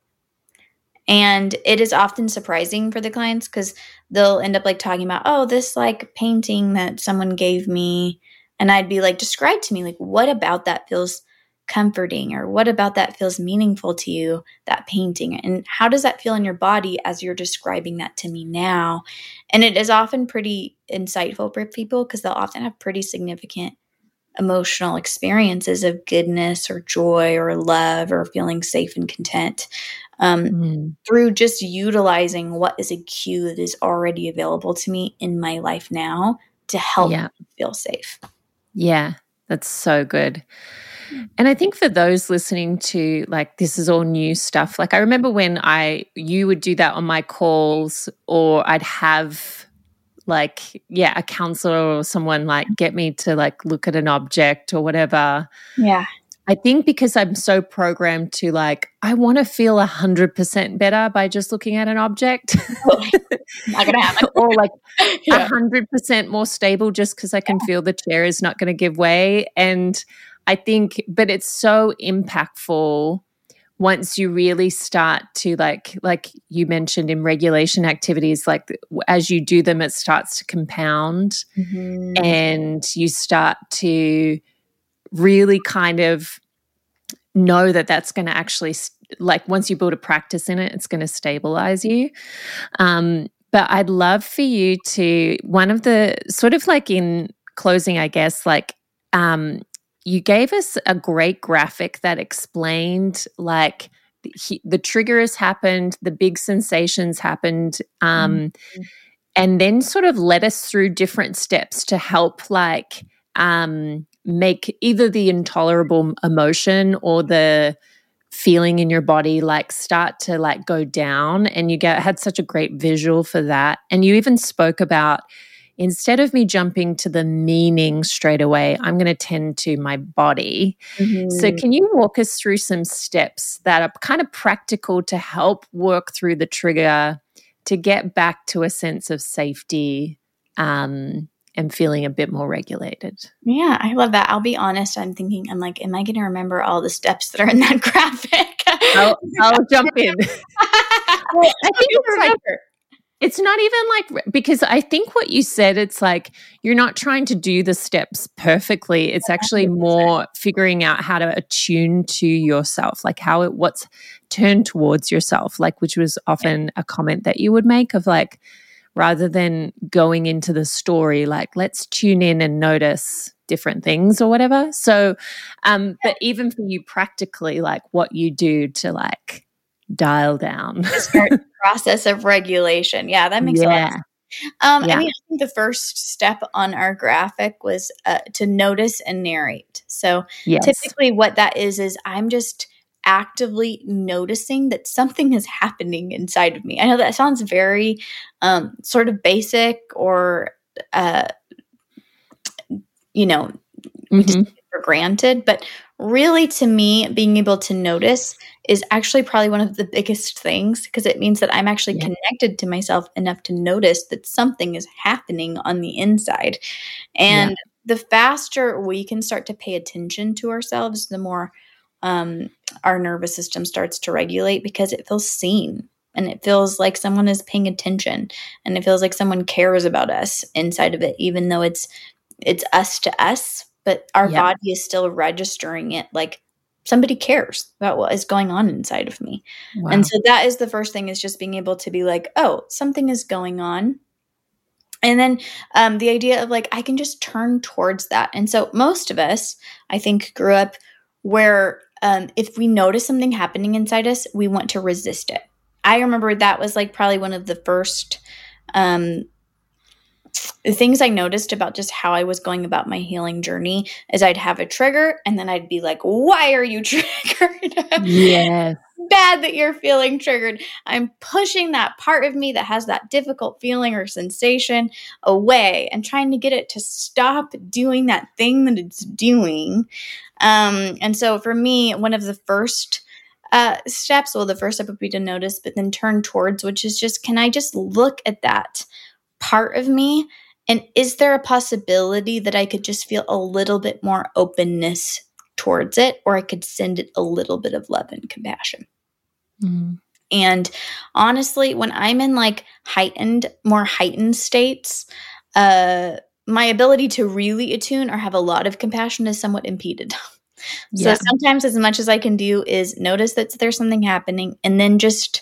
And it is often surprising for the clients because they'll end up like talking about, oh, this like painting that someone gave me. And I'd be like, describe to me, like, what about that feels comforting, or what about that feels meaningful to you, that painting? And how does that feel in your body as you're describing that to me now? And it is often pretty insightful for people because they'll often have pretty significant emotional experiences of goodness or joy or love or feeling safe and content. Um, Mm. through just utilizing what is a cue that is already available to me in my life now to help Yeah. me feel safe. Yeah. That's so good. And I think for those listening to like, this is all new stuff. Like I remember when I, you would do that on my calls, or I'd have like, yeah, a counselor or someone like get me to like look at an object or whatever. Yeah. I think because I'm so programmed to like, I want to feel a hundred percent better by just looking at an object. Not gonna happen. Or like a Yeah. hundred percent more stable just because I can feel the chair is not going to give way. And I think, but it's so impactful once you really start to like, like you mentioned in regulation activities, like as you do them, it starts to compound Mhm. and you start to really kind of know that that's going to actually, like once you build a practice in it, it's going to stabilize you. Um, but I'd love for you to, one of the sort of like in closing, I guess, like um, you gave us a great graphic that explained like the, the trigger has happened, the big sensations happened, um, Mm-hmm. and then sort of led us through different steps to help like um, make either the intolerable emotion or the feeling in your body like start to like go down. And you get had such a great visual for that. And you even spoke about, instead of me jumping to the meaning straight away, I'm going to tend to my body. Mm-hmm. So can you walk us through some steps that are kind of practical to help work through the trigger to get back to a sense of safety um, and feeling a bit more regulated. Yeah, I love that. I'll be honest. I'm thinking, I'm like, am I going to remember all the steps that are in that graphic? I'll, I'll jump in. Well, I think it's like, it's not even like, because I think what you said, it's like, you're not trying to do the steps perfectly. It's actually more figuring out how to attune to yourself, like how it, what's turned towards yourself, like, which was often a comment that you would make of like, rather than going into the story, like, let's tune in and notice different things or whatever. So, um, but even for you practically, like what you do to like dial down. The process of regulation. Yeah, that makes yeah. a lot of sense. Um, yeah. I mean, I think the first step on our graphic was uh, to notice and narrate. So yes. typically what that is, is I'm just actively noticing that something is happening inside of me. I know that sounds very um, sort of basic or, uh, you know, we mm-hmm. just take it for granted. But really, to me, being able to notice is actually probably one of the biggest things, because it means that I'm actually yeah. connected to myself enough to notice that something is happening on the inside. And yeah. the faster we can start to pay attention to ourselves, the more um, our nervous system starts to regulate, because it feels seen and it feels like someone is paying attention and it feels like someone cares about us inside of it, even though it's it's us to us, but our yeah. body is still registering it like somebody cares about what is going on inside of me. Wow. And so that is the first thing, is just being able to be like, oh, something is going on. And then um, the idea of like, I can just turn towards that. And so most of us, I think, grew up where um, if we notice something happening inside us, we want to resist it. I remember that was like probably one of the first um, the things I noticed about just how I was going about my healing journey is I'd have a trigger and then I'd be like, why are you triggered? Yes. Bad that you're feeling triggered. I'm pushing that part of me that has that difficult feeling or sensation away and trying to get it to stop doing that thing that it's doing. Um, and so for me, one of the first uh, steps, well, the first step would be to notice, but then turn towards, which is just, can I just look at that part of me? And is there a possibility that I could just feel a little bit more openness towards it, or I could send it a little bit of love and compassion? Mm-hmm. And honestly, when I'm in like heightened, more heightened states, uh, my ability to really attune or have a lot of compassion is somewhat impeded. Yeah. So sometimes as much as I can do is notice that there's something happening and then just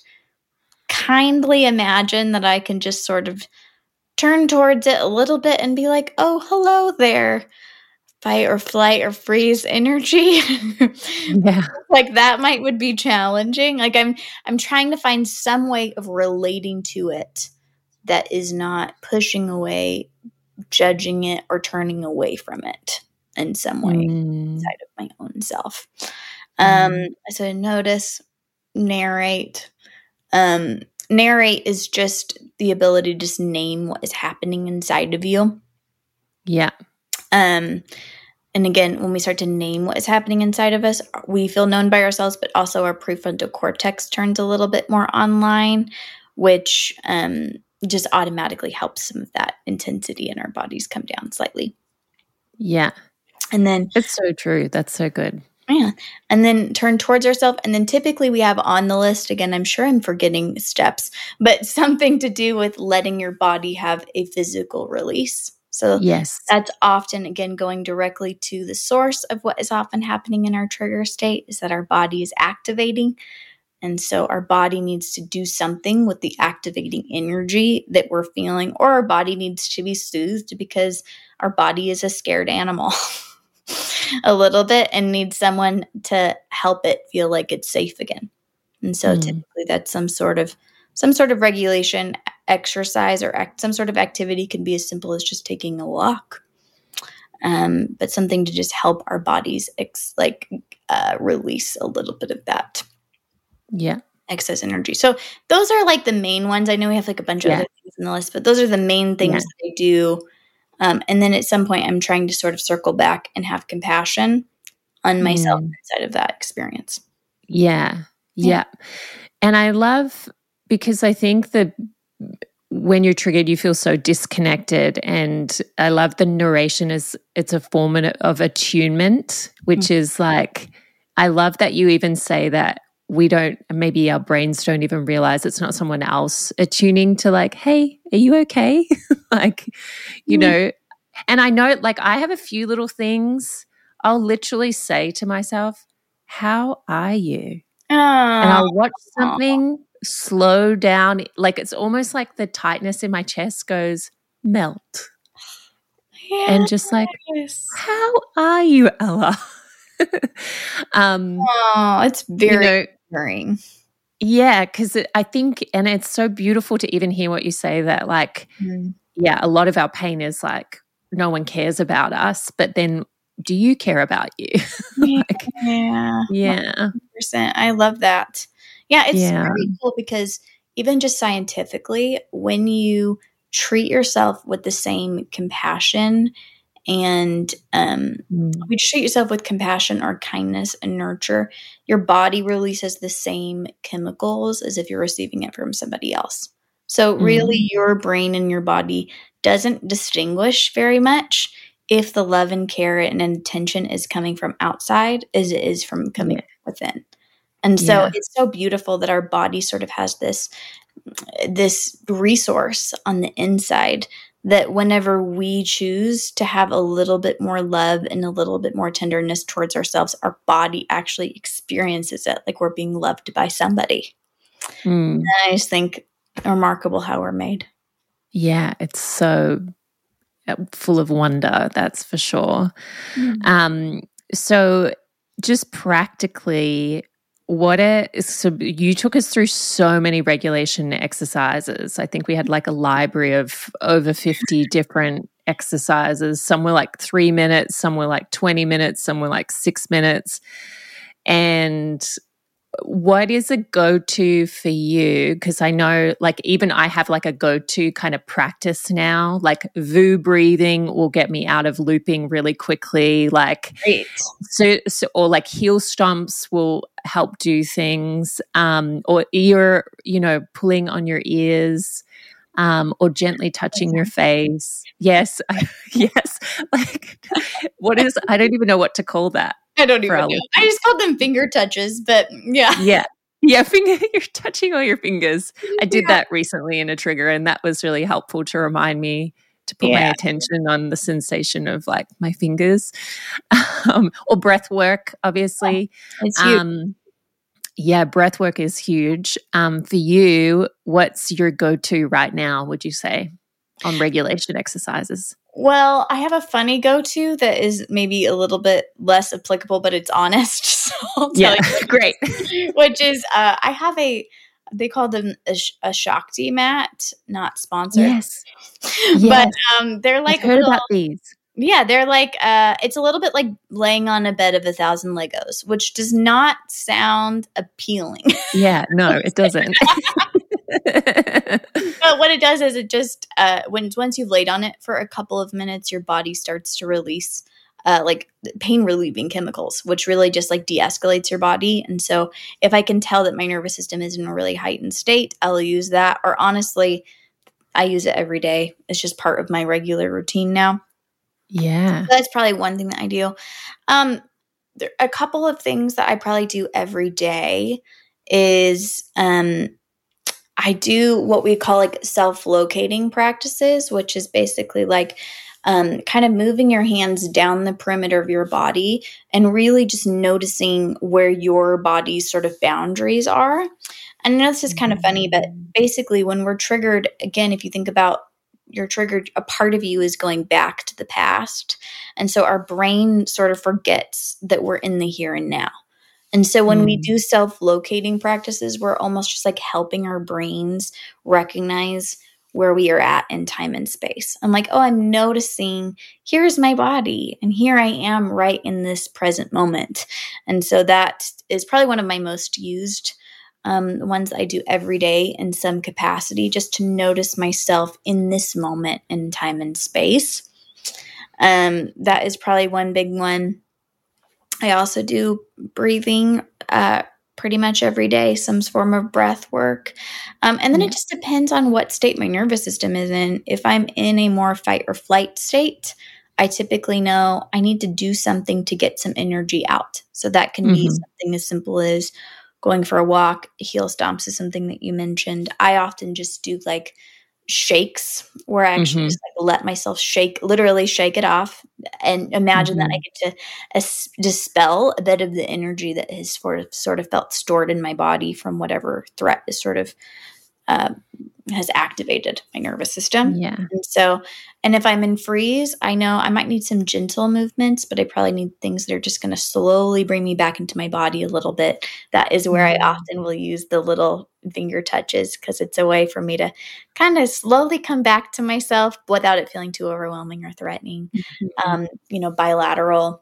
kindly imagine that I can just sort of turn towards it a little bit and be like, oh, hello there, fight or flight or freeze energy. Yeah. Like that might would be challenging. Like I'm I'm trying to find some way of relating to it that is not pushing away, judging it, or turning away from it in some way mm. inside of my own self. Um, mm. So notice, narrate. Um, narrate is just the ability to just name what is happening inside of you. Yeah. Um, and again, when we start to name what is happening inside of us, we feel known by ourselves, but also our prefrontal cortex turns a little bit more online, which um, just automatically helps some of that intensity in our bodies come down slightly. Yeah. And then it's so true. That's so good. Yeah. And then turn towards ourselves. And then typically we have on the list, again, I'm sure I'm forgetting steps, but something to do with letting your body have a physical release. So yes, that's often, again, going directly to the source of what is often happening in our trigger state, is that our body is activating. And so our body needs to do something with the activating energy that we're feeling, or our body needs to be soothed because our body is a scared animal a little bit and needs someone to help it feel like it's safe again. And so mm. typically that's some sort of some sort of regulation exercise or act, some sort of activity can be as simple as just taking a walk. Um, but something to just help our bodies ex- like uh, release a little bit of that. Yeah. Excess energy. So those are like the main ones. I know we have like a bunch yeah. of other things in the list, but those are the main things yeah. that I do. Um, and then at some point I'm trying to sort of circle back and have compassion on myself mm. inside of that experience. Yeah. Yeah. Yeah. And I love, because I think that when you're triggered, you feel so disconnected. And I love the narration is it's a form of attunement, which mm-hmm. is like, I love that you even say that we don't, maybe our brains don't even realize it's not someone else attuning to like, hey, are you okay? Like, you mm-hmm. know, and I know like I have a few little things I'll literally say to myself, how are you? Oh. And I'll watch something slow down. Like it's almost like the tightness in my chest goes melt. Yes. And just like, how are you, Ella? um, oh, it's very you know, boring. Yeah, because I think, and it's so beautiful to even hear what you say that like, mm. yeah, a lot of our pain is like no one cares about us, but then do you care about you? like, yeah. Yeah. one hundred percent. I love that. Yeah, it's yeah. really cool because even just scientifically, when you treat yourself with the same compassion and um, mm. when you treat yourself with compassion or kindness and nurture, your body releases the same chemicals as if you're receiving it from somebody else. So really mm. your brain and your body doesn't distinguish very much if the love and care and attention is coming from outside as it is from coming yeah. within. And so yeah. it's so beautiful that our body sort of has this this resource on the inside that whenever we choose to have a little bit more love and a little bit more tenderness towards ourselves, our body actually experiences it like we're being loved by somebody. Mm. And I just think remarkable how we're made. Yeah, it's so full of wonder, that's for sure. Mm. Um, so just practically, what it is, so you took us through so many regulation exercises. I think we had like a library of over fifty different exercises. Some were like three minutes, some were like twenty minutes, some were like six minutes. And what is a go-to for you? Because I know like even I have like a go-to kind of practice now, like V U breathing will get me out of looping really quickly. Like, Great. so, so, or like heel stomps will help do things, um, or ear, you know, pulling on your ears, um, or gently touching okay. your face. Yes. yes. Like what is, I don't even know what to call that. I don't even know. I just called them finger touches, but yeah. Yeah. Yeah. Finger, you're touching all your fingers. I did yeah. that recently in a trigger, and that was really helpful to remind me to put yeah. my attention on the sensation of like my fingers, um, or breath work, obviously. Oh, it's huge. Um, yeah, breath work is huge. Um, for you, what's your go-to right now, would you say, on regulation exercises? Well, I have a funny go-to that is maybe a little bit less applicable, but it's honest. So I'll tell yeah, you. Great. Which is, uh, I have a, they call them a, a Shakti mat, not sponsored. Yes. But yes. um, they're like I've heard little, about these. Yeah, they're like, uh, it's a little bit like laying on a bed of a thousand Legos, which does not sound appealing. Yeah, no, it doesn't. But what it does is it just, uh, when once you've laid on it for a couple of minutes, your body starts to release uh, like pain relieving chemicals, which really just like de-escalates your body. And so if I can tell that my nervous system is in a really heightened state, I'll use that. Or honestly, I use it every day. It's just part of my regular routine now. Yeah. So that's probably one thing that I do. Um, there, a couple of things that I probably do every day is um, I do what we call like self-locating practices, which is basically like um, kind of moving your hands down the perimeter of your body and really just noticing where your body's sort of boundaries are. And I know this is kind of funny, but basically when we're triggered, again, if you think about you're triggered, a part of you is going back to the past. And so our brain sort of forgets that we're in the here and now. And so when mm. we do self-locating practices, we're almost just like helping our brains recognize where we are at in time and space. I'm like, oh, I'm noticing here's my body and here I am right in this present moment. And so that is probably one of my most used Um, the ones I do every day in some capacity, just to notice myself in this moment in time and space. Um, that is probably one big one. I also do breathing uh, pretty much every day, some form of breath work. Um, and then Yeah. it just depends on what state my nervous system is in. If I'm in a more fight or flight state, I typically know I need to do something to get some energy out. So that can be Mm-hmm. something as simple as going for a walk. Heel stomps is something that you mentioned. I often just do like shakes where I actually Mm-hmm. just like let myself shake, literally shake it off, and imagine Mm-hmm. that I get to as- dispel a bit of the energy that has sort of sort of felt stored in my body from whatever threat is sort of uh, has activated my nervous system. Yeah. And so, and if I'm in freeze, I know I might need some gentle movements, but I probably need things that are just going to slowly bring me back into my body a little bit. That is where Mm-hmm. I often will use the little finger touches, because it's a way for me to kind of slowly come back to myself without it feeling too overwhelming or threatening. Mm-hmm. Um, you know, bilateral,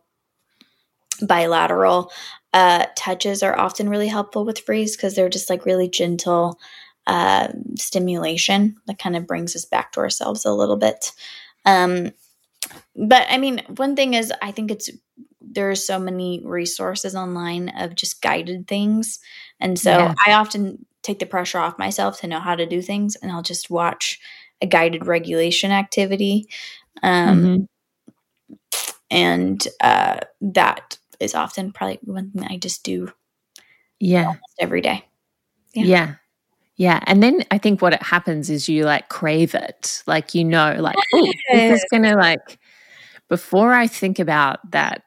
bilateral uh, touches are often really helpful with freeze, because they're just like really gentle uh, stimulation that kind of brings us back to ourselves a little bit. Um, but I mean, one thing is, I think it's, there's so many resources online of just guided things. And so Yeah. I often take the pressure off myself to know how to do things, and I'll just watch a guided regulation activity. Um, Mm-hmm. and uh, that is often probably one thing I just do Yeah. almost every day. Yeah. Yeah. Yeah. And then I think what it happens is you like crave it. Like, you know, like, oh, this is going to like, before I think about that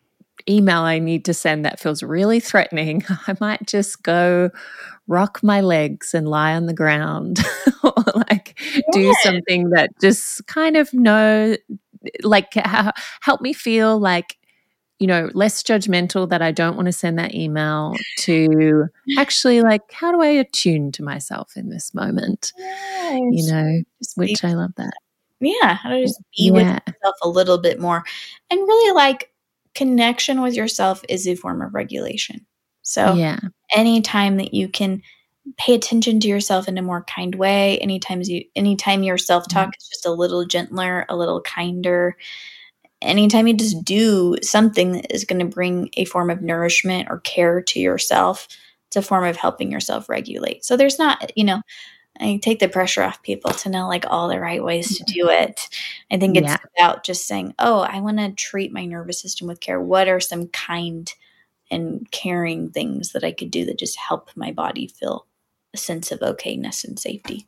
email I need to send that feels really threatening, I might just go rock my legs and lie on the ground or like do Yes. something that just kind of know, like ha- help me feel like, you know, less judgmental, that I don't want to send that email, to actually like, how do I attune to myself in this moment? Yes. You know, Just be, which I love that. yeah, how to just be Yeah. with yourself a little bit more. And really, like, connection with yourself is a form of regulation. So Yeah. anytime that you can pay attention to yourself in a more kind way, anytime you anytime your self-talk is just a little gentler, a little kinder, anytime you just do something that is going to bring a form of nourishment or care to yourself, it's a form of helping yourself regulate. So there's not, you know, I take the pressure off people to know like all the right ways to do it. I think it's Yeah. about just saying, oh, I want to treat my nervous system with care. What are some kind and caring things that I could do that just help my body feel a sense of okayness and safety?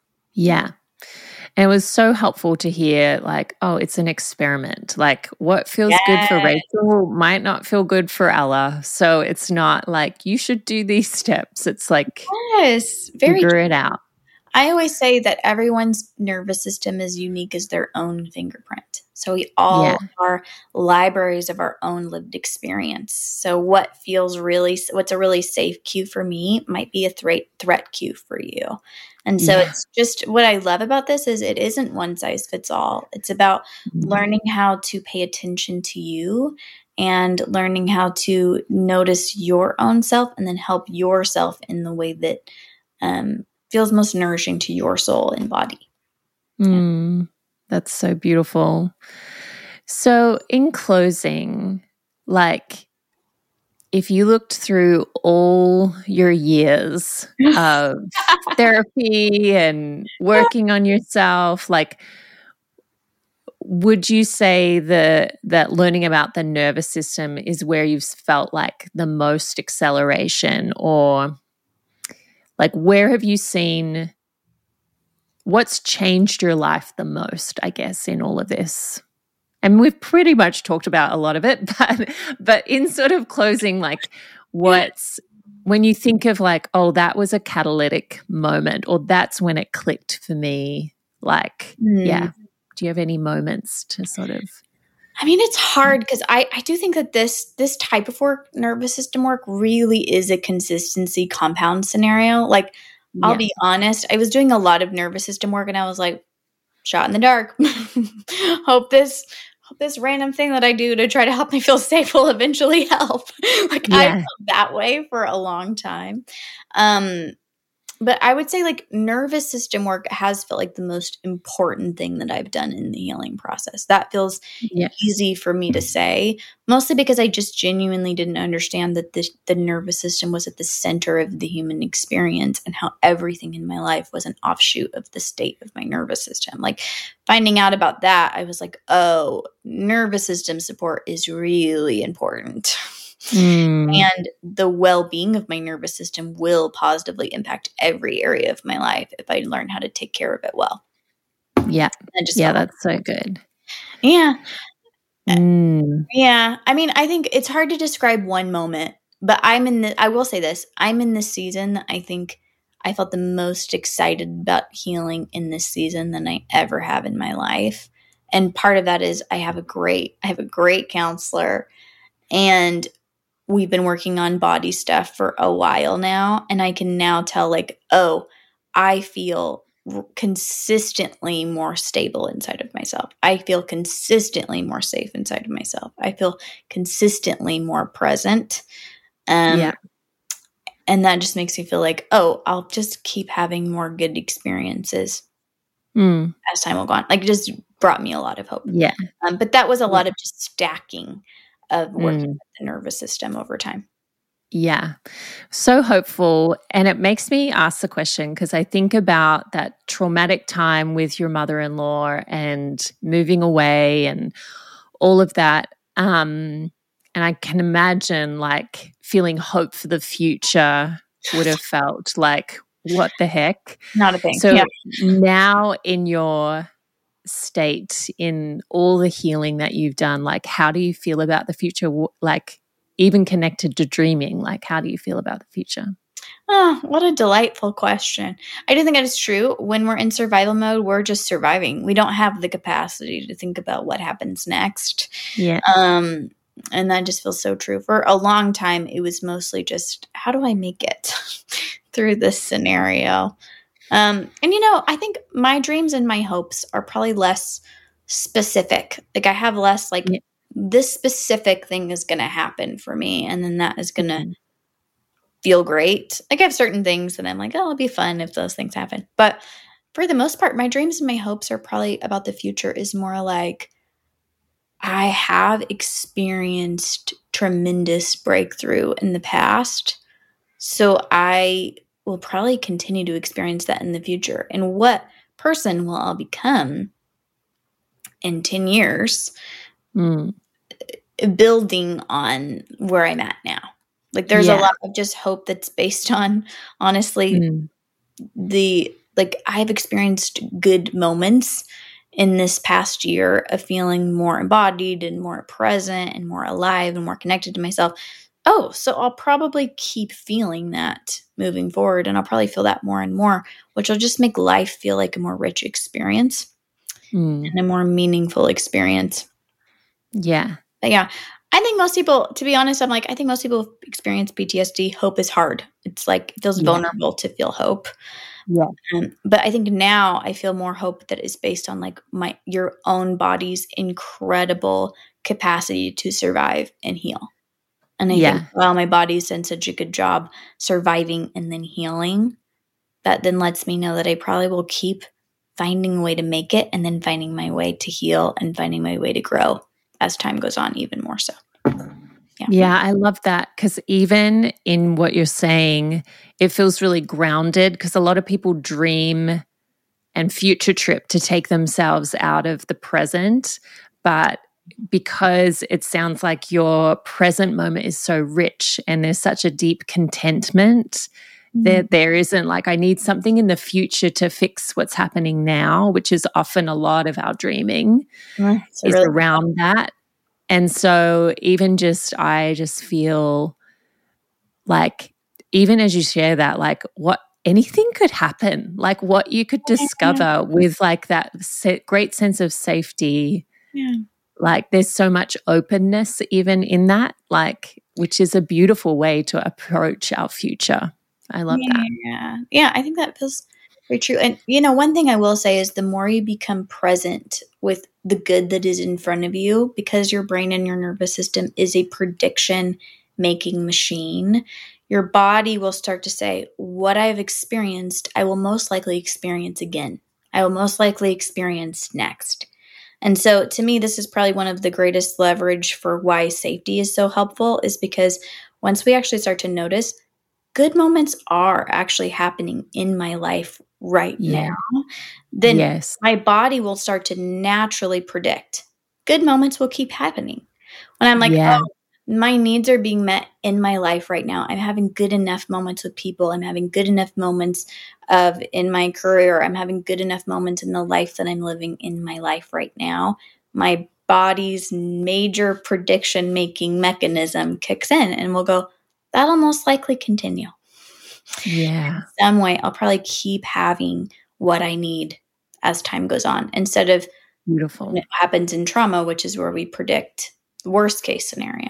Yeah. And it was so helpful to hear, like, oh, it's an experiment. Like, what feels good for Yes. Rachel might not feel good for Ella. So it's not like you should do these steps. It's like, Yes, very figure true. it out. I always say that everyone's nervous system is unique as their own fingerprint. So we all Yeah. are libraries of our own lived experience. So what feels really, what's a really safe cue for me might be a threat threat cue for you. And so Yeah. it's just, what I love about this is it isn't one size fits all. It's about Mhm. learning how to pay attention to you and learning how to notice your own self, and then help yourself in the way that um, feels most nourishing to your soul and body. Mm, that's so beautiful. So, in closing, like, if you looked through all your years of therapy and working on yourself, like, would you say the, that learning about the nervous system is where you've felt like the most acceleration, or like where have you seen, what's changed your life the most, I guess, in all of this? And we've pretty much talked about a lot of it, but but in sort of closing, like what's, when you think of like, oh, that was a catalytic moment, or that's when it clicked for me, like, Mm. yeah. Do you have any moments to sort of? I mean, it's hard because I, I do think that this this type of work, nervous system work, really is a consistency compound scenario. Like, I'll Yeah. be honest, I was doing a lot of nervous system work and I was like, shot in the dark. hope this hope this random thing that I do to try to help me feel safe will eventually help. Like, I Yeah. felt that way for a long time. Um but I would say like nervous system work has felt like the most important thing that I've done in the healing process. That feels Yes. easy for me to say, mostly because I just genuinely didn't understand that the, the nervous system was at the center of the human experience and how everything in my life was an offshoot of the state of my nervous system. Like finding out about that, I was like, oh, nervous system support is really important. Mm. And the well-being of my nervous system will positively impact every area of my life if I learn how to take care of it well. Yeah. Just yeah, that's so good. Yeah. Mm. Yeah. I mean, I think it's hard to describe one moment, but I'm in the, I will say this, I'm in this season that I think I felt the most excited about healing in this season than I ever have in my life. And part of that is I have a great, I have a great counselor, and we've been working on body stuff for a while now. And I can now tell like, oh, I feel r- consistently more stable inside of myself. I feel consistently more safe inside of myself. I feel consistently more present. Um, Yeah. And that just makes me feel like, oh, I'll just keep having more good experiences Mm. as time will go on. Like it just brought me a lot of hope. Yeah. Um, but that was a Yeah. lot of just stacking of working Mm. with the nervous system over time. Yeah. So hopeful. And it makes me ask the question because I think about that traumatic time with your mother-in-law and moving away and all of that. Um, and I can imagine like feeling hope for the future would have felt like, what the heck? Not a thing. So Yeah. now in your state, in all the healing that you've done, like how do you feel about the future? Like even connected to dreaming, like how do you feel about the future? Oh, what a delightful question. I do think that is true. When we're in survival mode, we're just surviving. We don't have the capacity to think about what happens next. Yeah. Um, and that just feels so true. For a long time, it was mostly just, how do I make it through this scenario? Um, and, you know, I think my dreams and my hopes are probably less specific. Like I have less like, yeah. this specific thing is going to happen for me. And then that is going to mm-hmm. feel great. Like I have certain things that I'm like, oh, it'll be fun if those things happen. But for the most part, my dreams and my hopes are probably about the future is more like I have experienced tremendous breakthrough in the past. So I will probably continue to experience that in the future. And what person will I become in ten years, mm. building on where I'm at now? Like there's yeah. a lot of just hope that's based on, honestly, mm. the, like I've experienced good moments in this past year of feeling more embodied and more present and more alive and more connected to myself. Oh, so I'll probably keep feeling that moving forward, and I'll probably feel that more and more, which will just make life feel like a more rich experience mm. and a more meaningful experience. Yeah. But yeah. I think most people, to be honest, I'm like, I think most people experience P T S D. Hope is hard. It's like, it feels yeah. vulnerable to feel hope. Yeah. Um, but I think now I feel more hope that is based on like my, your own body's incredible capacity to survive and heal. And I yeah. think, well, my body's done such a good job surviving and then healing, that then lets me know that I probably will keep finding a way to make it and then finding my way to heal and finding my way to grow as time goes on, even more so. Yeah, yeah I love that because even in what you're saying, it feels really grounded because a lot of people dream and future trip to take themselves out of the present, but because it sounds like your present moment is so rich and there's such a deep contentment mm-hmm. that there isn't like, I need something in the future to fix what's happening now, which is often a lot of our dreaming mm-hmm. is really around that. And so even just, I just feel like, even as you share that, like what, anything could happen, like what you could discover yeah. with like that great sense of safety. Yeah. Like there's so much openness even in that, like, which is a beautiful way to approach our future. I love yeah, that. Yeah. Yeah. I think that feels very true. And, you know, one thing I will say is the more you become present with the good that is in front of you, because your brain and your nervous system is a prediction making machine, your body will start to say, what I've experienced, I will most likely experience again. I will most likely experience next. And so to me, this is probably one of the greatest leverage for why safety is so helpful, is because once we actually start to notice, good moments are actually happening in my life right yeah. now, then yes. my body will start to naturally predict good moments will keep happening. When I'm like, yeah. oh, my needs are being met in my life right now. I'm having good enough moments with people. I'm having good enough moments of in my career. I'm having good enough moments in the life that I'm living in my life right now. My body's major prediction making mechanism kicks in and we'll go, that'll most likely continue. Yeah. In some way, I'll probably keep having what I need as time goes on, instead of beautiful. It happens in trauma, which is where we predict the worst case scenario.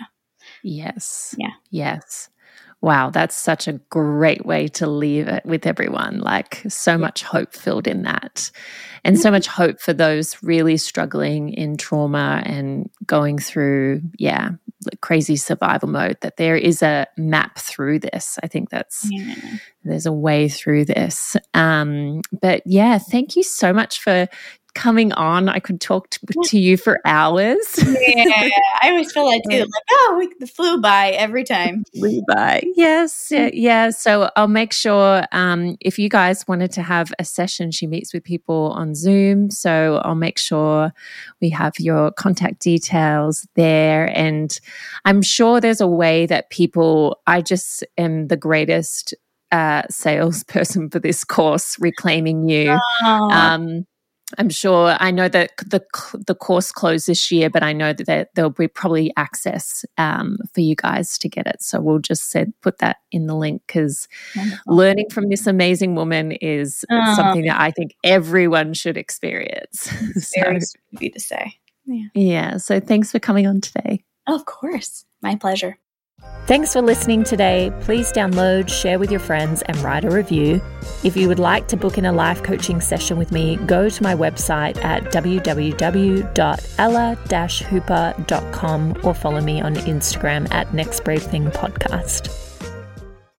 Yes. Yeah. Yes. Wow, that's such a great way to leave it with everyone. Like so much hope filled in that. And so much hope for those really struggling in trauma and going through, yeah, crazy survival mode, that there is a map through this. I think that's, yeah. there's a way through this. Um, but yeah, thank you so much for coming on. I could talk to, to you for hours. Yeah, I always feel that too. Like, oh, we flew by every time. Flew by. Yes. Yeah, yeah. So I'll make sure um, if you guys wanted to have a session, she meets with people on Zoom. So I'll make sure we have your contact details there. And I'm sure there's a way that people, I just am the greatest uh, salesperson for this course, Reclaiming You. Oh. Um, I'm sure, I know that the the course closed this year, but I know that there'll be probably access um, for you guys to get it. So we'll just said, put that in the link, because learning from this amazing woman is oh. something that I think everyone should experience. Very so, sweet to say. Yeah. Yeah. So thanks for coming on today. Oh, of course. My pleasure. Thanks for listening today. Please download, share with your friends, and write a review. If you would like to book in a life coaching session with me, go to my website at w w w dot ella dash hooper dot com or follow me on Instagram at Next Brave Thing Podcast.